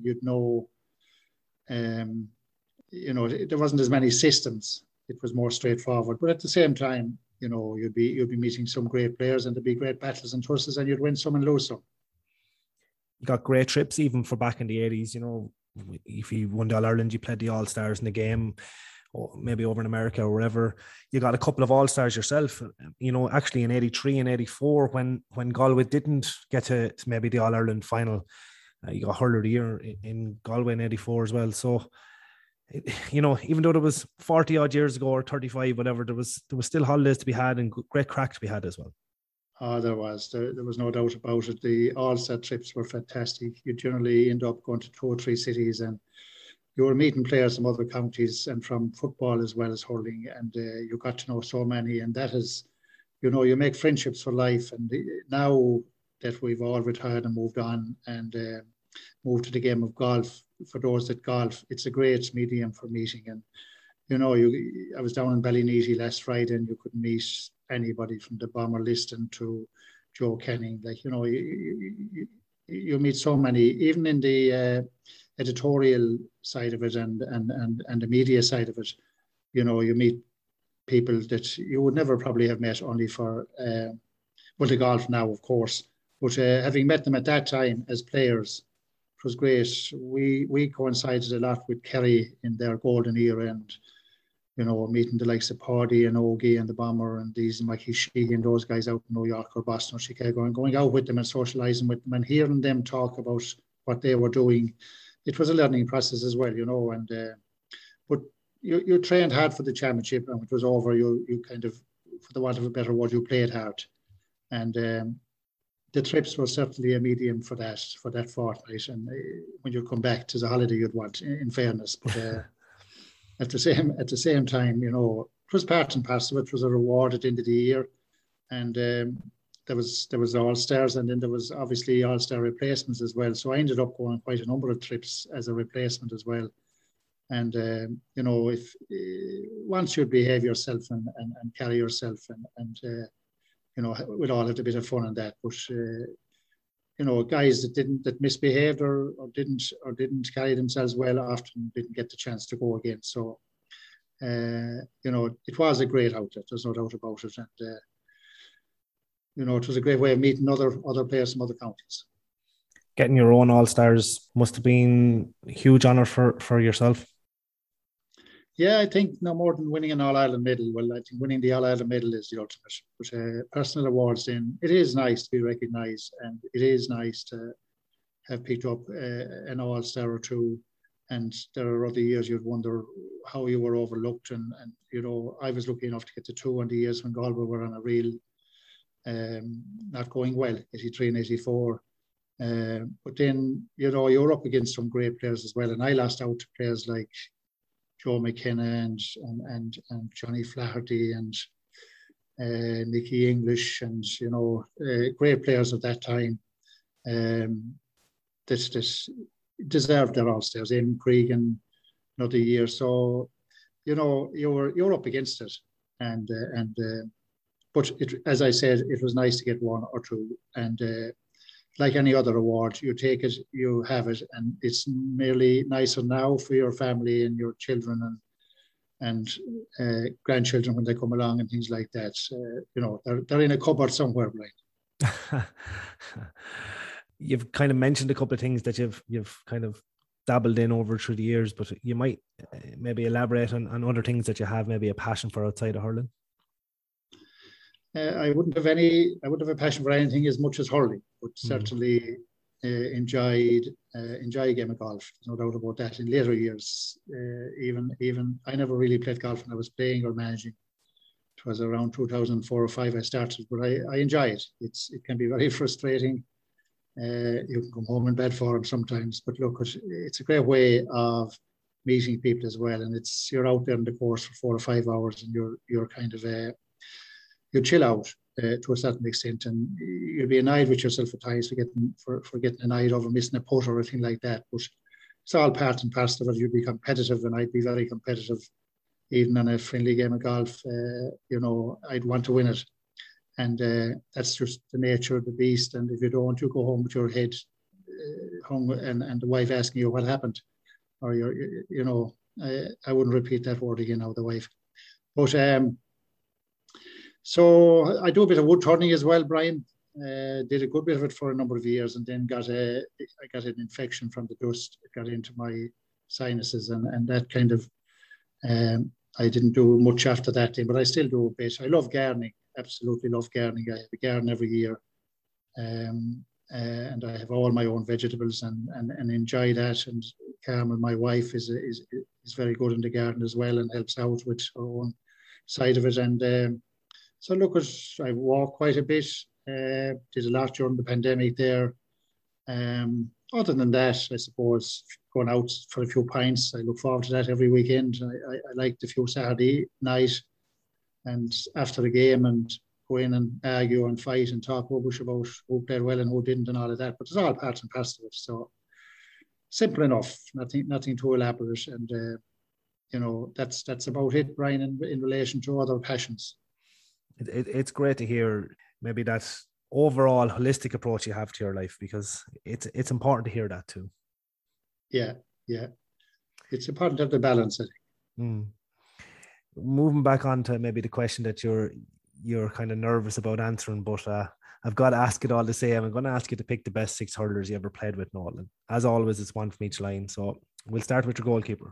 there wasn't as many systems. It was more straightforward. But at the same time, you'd be meeting some great players, and there'd be great battles and tussles, and you'd win some and lose some. You got great trips even for back in the 80s, if you won the All-Ireland, you played the All-Stars in the game, or maybe over in America or wherever. You got a couple of All-Stars yourself, actually in 83 and 84 when Galway didn't get to maybe the All-Ireland final. You got Hurler of the Year in Galway in 84 as well. So, even though there was 40 odd years ago or 35, whatever, there was still holidays to be had and great crack to be had as well. Oh, there was no doubt about it. The All-Star trips were fantastic. You generally end up going to 2 or 3 cities, and you were meeting players from other counties and from football as well as hurling, and you got to know so many. And that is, you make friendships for life. And now that we've all retired and moved on and moved to the game of golf, for those that golf, it's a great medium for meeting. And I was down in Ballyneety last Friday, and you could meet anybody from the Bomber Liston to Joe Kenning. You meet so many, even in the editorial side of it and the media side of it. You meet people that you would never probably have met only for the golf now, of course. But having met them at that time as players, it was great. We coincided a lot with Kerry in their golden era, and meeting the likes of Paddy and Ogie and the Bomber and these Mikey Sheehy and those guys out in New York or Boston or Chicago, and going out with them and socialising with them and hearing them talk about what they were doing. It was a learning process as well, and but you trained hard for the championship, and when it was over, you kind of, for the want of a better word, you played hard. And the trips were certainly a medium for that fortnight. And when you come back, there's a holiday you'd want, in fairness. But at the same time, it was part and parcel. It was a reward at the end of the year, and there was All-Stars, and then there was obviously All-Star replacements as well. So I ended up going quite a number of trips as a replacement as well. And if once you behave yourself and carry yourself and we'd all have a bit of fun on that. But guys that misbehaved or didn't carry themselves well often didn't get the chance to go again. So it was a great outlet. There's no doubt about it. And it was a great way of meeting other players from other counties. Getting your own All-Stars must have been a huge honour for yourself. Yeah, I think no more than winning an All-Ireland medal. Well, I think winning the All-Ireland medal is the ultimate. But personal awards, then, it is nice to be recognised, and it is nice to have picked up an All-Star or two. And there are other years you'd wonder how you were overlooked. And I was lucky enough to get to two on the years when Galway were on a real, not going well, 83 and 84. But then, you're up against some great players as well. And I lost out to players like Joe McKenna and Johnny Flaherty and Nicky English and, great players of that time. This deserved their All-Stars. Eamon Cregan, another year. So, you're up against it. But as I said, it was nice to get one or two. And like any other award, you take it, you have it, and it's merely nicer now for your family and your children and grandchildren when they come along and things like that. They're in a cupboard somewhere, Brian. You've kind of mentioned a couple of things that you've kind of dabbled in over through the years, but you might maybe elaborate on other things that you have maybe a passion for outside of hurling. I wouldn't have a passion for anything as much as hurling, but certainly enjoy a game of golf. There's no doubt about that. In later years, even I never really played golf when I was playing or managing. It was around 2004 or 5 I started, but I enjoy it. It can be very frustrating. You can come home in bed for them sometimes, but look, it's a great way of meeting people as well. And you're out there in the course for 4 or 5 hours, and you're kind of you chill out to a certain extent, and you'll be annoyed with yourself at times for getting annoyed over missing a putt or a thing like that. But it's all part and parcel of it. You'll be competitive, and I'd be very competitive, even on a friendly game of golf. I'd want to win it, and that's just the nature of the beast. And if you don't, you go home with your head hung, and the wife asking you what happened, or I wouldn't repeat that word again now, the wife. But so I do a bit of wood turning as well, Brian. Did a good bit of it for a number of years, and then I got an infection from the dust. It got into my sinuses, and that kind of I didn't do much after that thing, but I still do a bit. I love gardening, absolutely love gardening. I have a garden every year, and I have all my own vegetables and enjoy that. And Carmel, my wife, is very good in the garden as well and helps out with her own side of it. And so look, I walk quite a bit, did a lot during the pandemic there. Other than that, I suppose going out for a few pints, I look forward to that every weekend. I like the few Saturday night and after the game, and go in and argue and fight and talk rubbish about who played well and who didn't and all of that. But it's all part and parcel of it. So simple enough, nothing too elaborate. And, that's about it, Brian, in relation to other passions. It's great to hear maybe that overall holistic approach you have to your life, because it's important to hear that too. Yeah. It's important to have the balance, I think. Moving back on to maybe the question that you're kind of nervous about answering, but I've got to ask it all the same. I'm going to ask you to pick the best 6 hurlers you ever played with, Nolan. As always, it's one from each line. So we'll start with your goalkeeper.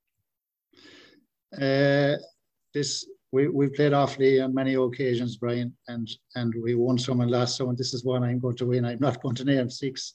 We've played awfully on many occasions, Brian, and we won some and lost some. And this is one I'm going to win. I'm not going to name 6.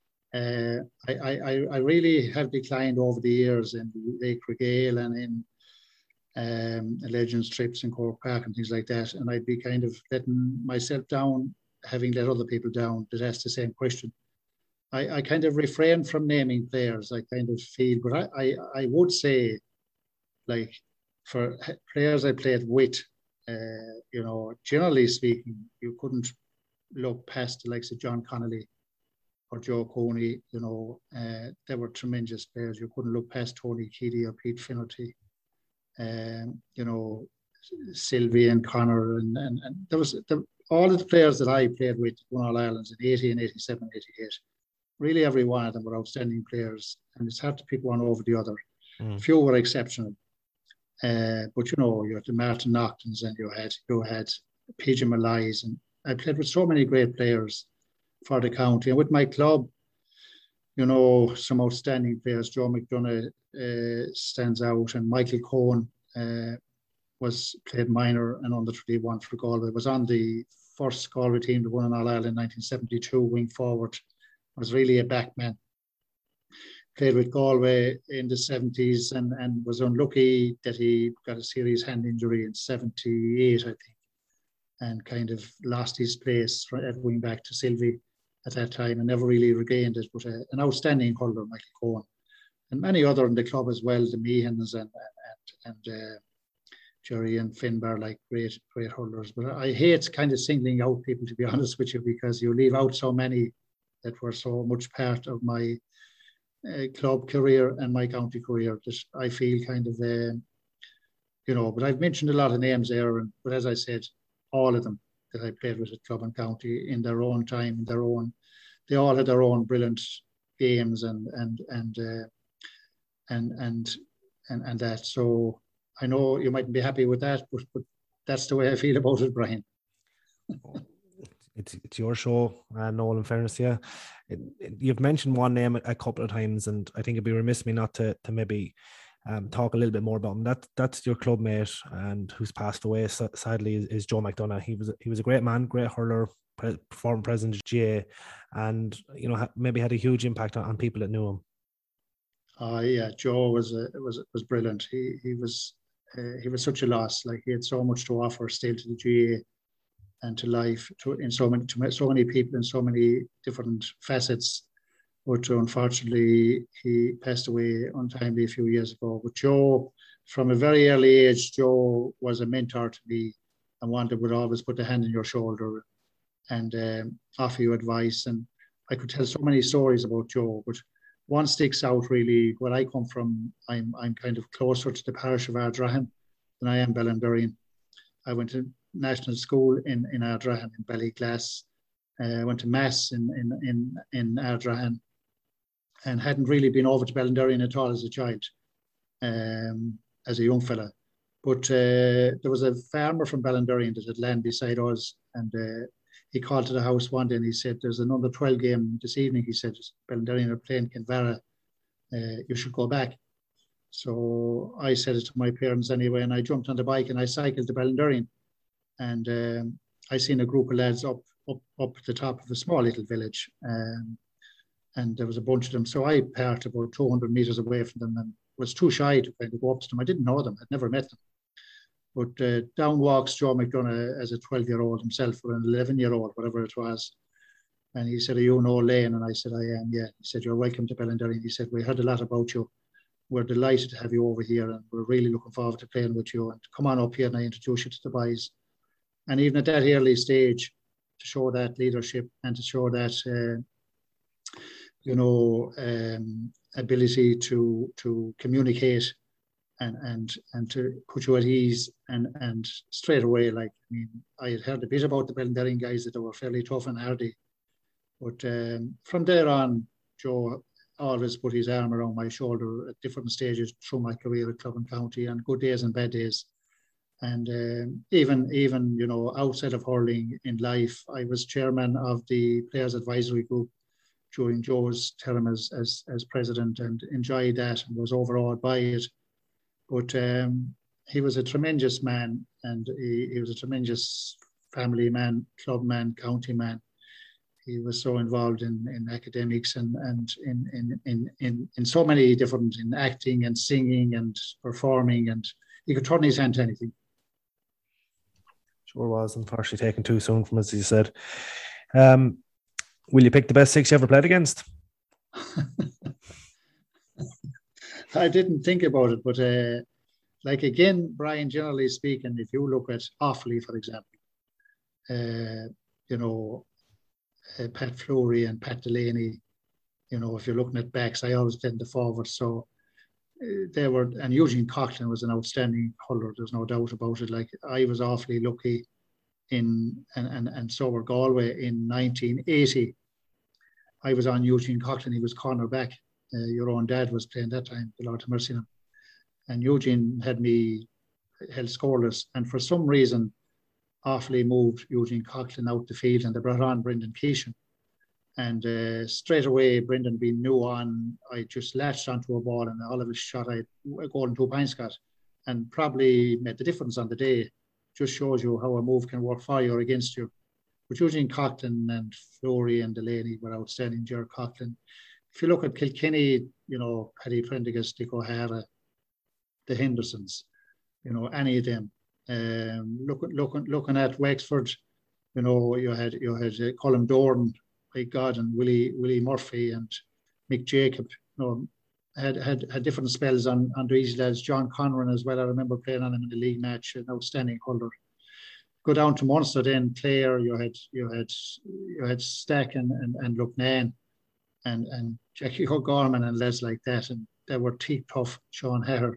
I really have declined over the years in Lake Regale and in Legends trips in Cork Park and things like that. And I'd be kind of letting myself down, having let other people down that ask the same question. I kind of refrain from naming players. I kind of feel, but I would say, like, for players I played with, generally speaking, you couldn't look past the likes of John Connolly or Joe Coney. They were tremendous players. You couldn't look past Tony Keady or Pete Finnerty. Sylvie and Connor, and there was all of the players that I played with won All Irelands in 80 and 87, 88. Really, every one of them were outstanding players, and it's hard to pick one over the other. Few were exceptional. But you had the Martin Nauchtons, and you had PJ Malloys, and I played with so many great players for the county. And with my club, you know, some outstanding players. Joe McDonough stands out, and Michael Cohen played minor and under 21 for Galway. Was on the first Galway team that won in All-Ireland in 1972, wing forward. Was really a backman. Played with Galway in the 70s and was unlucky that he got a serious hand injury in 78, I think, and kind of lost his place at wing back to Sylvie at that time and never really regained it. But an outstanding hurler, Michael Cohen, and many other in the club as well, the Meehans and Jerry and Finbar, like great hurlers. But I hate kind of singling out people, to be honest with you, because you leave out so many that were so much part of my club career and my county career. Just I feel kind of, you know, but I've mentioned a lot of names there, but as I said, all of them that I played with at club and county in their own time, they all had their own brilliant games and that. So I know you mightn't be happy with that, but that's the way I feel about it, Brian. It's your show, Noel, in fairness, yeah. You've mentioned one name a couple of times, and I think it'd be remiss of me not to maybe talk a little bit more about him. That's your club mate, and who's passed away sadly is Joe McDonough. He was a great man, great hurler, former president of GA, and you know, maybe had a huge impact on people that knew him. Yeah, Joe was brilliant. He was such a loss. Like, he had so much to offer still to the GA and to life, to so many people in so many different facets. But unfortunately, he passed away untimely a few years ago. But Joe, from a very early age, Joe was a mentor to me, and one that would always put a hand on your shoulder and offer you advice. And I could tell so many stories about Joe, but one sticks out really. Where I come from, I'm kind of closer to the parish of Ardrahan than I am Ballinderreen. I went to national school in Ardrahan, in Ballyglass. I went to mass in Ardrahan, and hadn't really been over to Ballinderreen at all as a child, as a young fella. But there was a farmer from Ballinderreen that had land beside us, and he called to the house one day and he said, "There's an under 12 game this evening." He said, "Ballinderreen are playing Kinvara. You should go back." So I said it to my parents anyway, and I jumped on the bike and I cycled to Ballinderreen. And I seen a group of lads up at the top of a small little village. And there was a bunch of them. So I parked about 200 meters away from them and was too shy to kind of go up to them. I didn't know them. I'd never met them. But down walks Joe McDonough as a 12-year-old himself, or an 11-year-old, whatever it was. And he said, "Are you Noel Lane?" And I said, "I am, yeah." He said, "You're welcome to Ballinderreen." He said, "We heard a lot about you. We're delighted to have you over here, and we're really looking forward to playing with you. And come on up here and I introduce you to the boys." And even at that early stage, to show that leadership and to show that, ability to communicate and to put you at ease and straight away, like, I mean, I had heard a bit about the Ballinderreen guys, that they were fairly tough and hardy. But from there on, Joe always put his arm around my shoulder at different stages through my career at club and county, and good days and bad days. And even you know, outside of hurling in life, I was chairman of the Players Advisory Group during Joe's term as president, and enjoyed that and was overawed by it. But he was a tremendous man, and he was a tremendous family man, club man, county man. He was so involved in academics and in so many different, in acting and singing and performing, and he could turn his hand to anything. Sure was, unfortunately taken too soon from us, as you said. Will you pick the best six you ever played against? I didn't think about it, but like, again, Brian, generally speaking, if you look at Offaly, for example, Pat Fleury and Pat Delaney, you know, if you're looking at backs, I always tend to forward. So they were, and Eugene Coughlin was an outstanding hurler. There's no doubt about it. Like, I was awfully lucky and so were Galway in 1980. I was on Eugene Coughlin. He was cornerback. Your own dad was playing that time, the Lord have mercy on him. And Eugene had me held scoreless. And for some reason, Offaly moved Eugene Coughlin out the field and they brought on Brendan Keeshan. And straight away, Brendan being new on, I just latched onto a ball and all of a shot I goal and 2 points got, and probably made the difference on the day. Just shows you how a move can work for you or against you. But Eugene Coughlin and Flory and Delaney were outstanding. Ger Coughlin. If you look at Kilkenny, Paddy Prendergast, Dick O'Hara, the Hendersons, any of them. Looking at Wexford, you had Colm Doran, by God, and Willie Murphy and Mick Jacob, had different spells on the easy lads. John Conran as well. I remember playing on him in the league match, an outstanding holder. Go down to Munster then, Clare, you had Stack and Lucknan and Jackie O'Gorman and Les like that, and they were teeth tough. Sean Herr.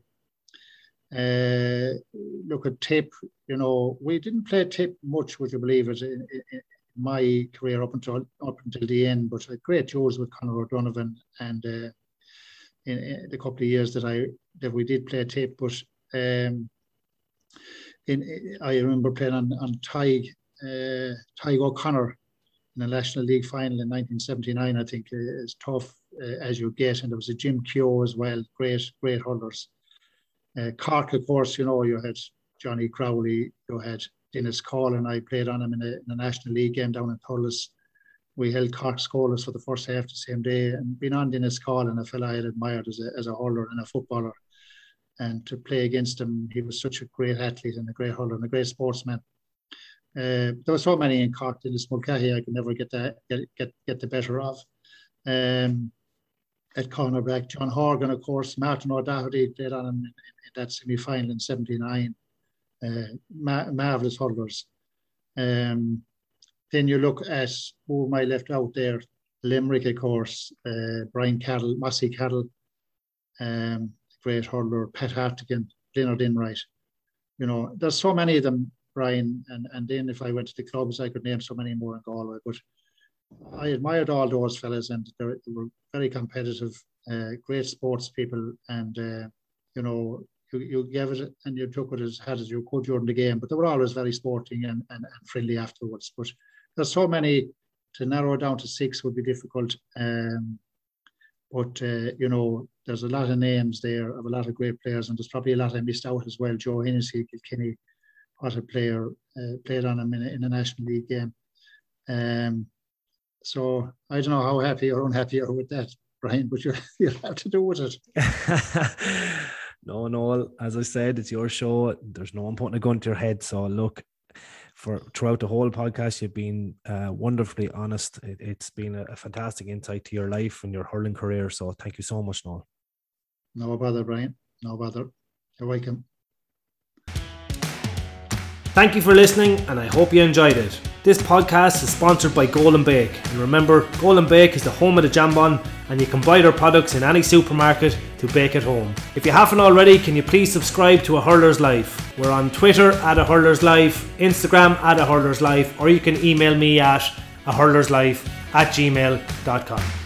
Look at Tip, we didn't play Tip much, would you believe it, in my career up until the end, but a great Joes with Conor O'Donovan, and in the couple of years that we did play Tip, but I remember playing on Tig O'Connor in the National League final in 1979. I think as tough as you get, and there was a Jim Keogh as well, great holders. Cork, of course, you had Johnny Crowley, you had Dennis Call, and I played on him in a National League game down in Thurles. We held Cork scoreless for the first half the same day, and being on Dennis Call, and a fella I had admired as a holder and a footballer, and to play against him, he was such a great athlete and a great holder and a great sportsman. There were so many in Cork, Dennis Mulcahy, I could never get the better of. At cornerback, John Horgan, of course, Martin O'Doherty played on him in that semi-final in 79. Marvellous holders. Then you look at who am I left out there? Limerick, of course, Brian Caddle, Mossy Caddle, great hurler, Pat Hartigan, Leonard Enright. There's so many of them, Brian, and then if I went to the clubs, I could name so many more in Galway, but I admired all those fellas, and they were very competitive, great sports people, and you gave it and you took it as hard as you could during the game, but they were always very sporting and friendly afterwards. But there's so many, to narrow down to 6 would be difficult. But there's a lot of names there of a lot of great players, and there's probably a lot I missed out as well. Joe Hennessy, Kilkenny, what a player, played on him in a National League game. So I don't know how happy or unhappy you are with that, Brian, but you'll have to do with it. No, Noel, as I said, it's your show. There's no one putting a gun to your head. So look, throughout the whole podcast, you've been wonderfully honest. It's been a fantastic insight to your life and your hurling career. So thank you so much, Noel. No bother, Brian. No bother. You're welcome. Thank you for listening, and I hope you enjoyed it. This podcast is sponsored by Golden Bake, and remember, Golden Bake is the home of the jambon, and you can buy their products in any supermarket to bake at home. If you haven't already, can you please subscribe to A Hurler's Life? We're on Twitter at A Hurler's Life, Instagram at A Hurler's Life, or you can email me at ahurlerslife@gmail.com.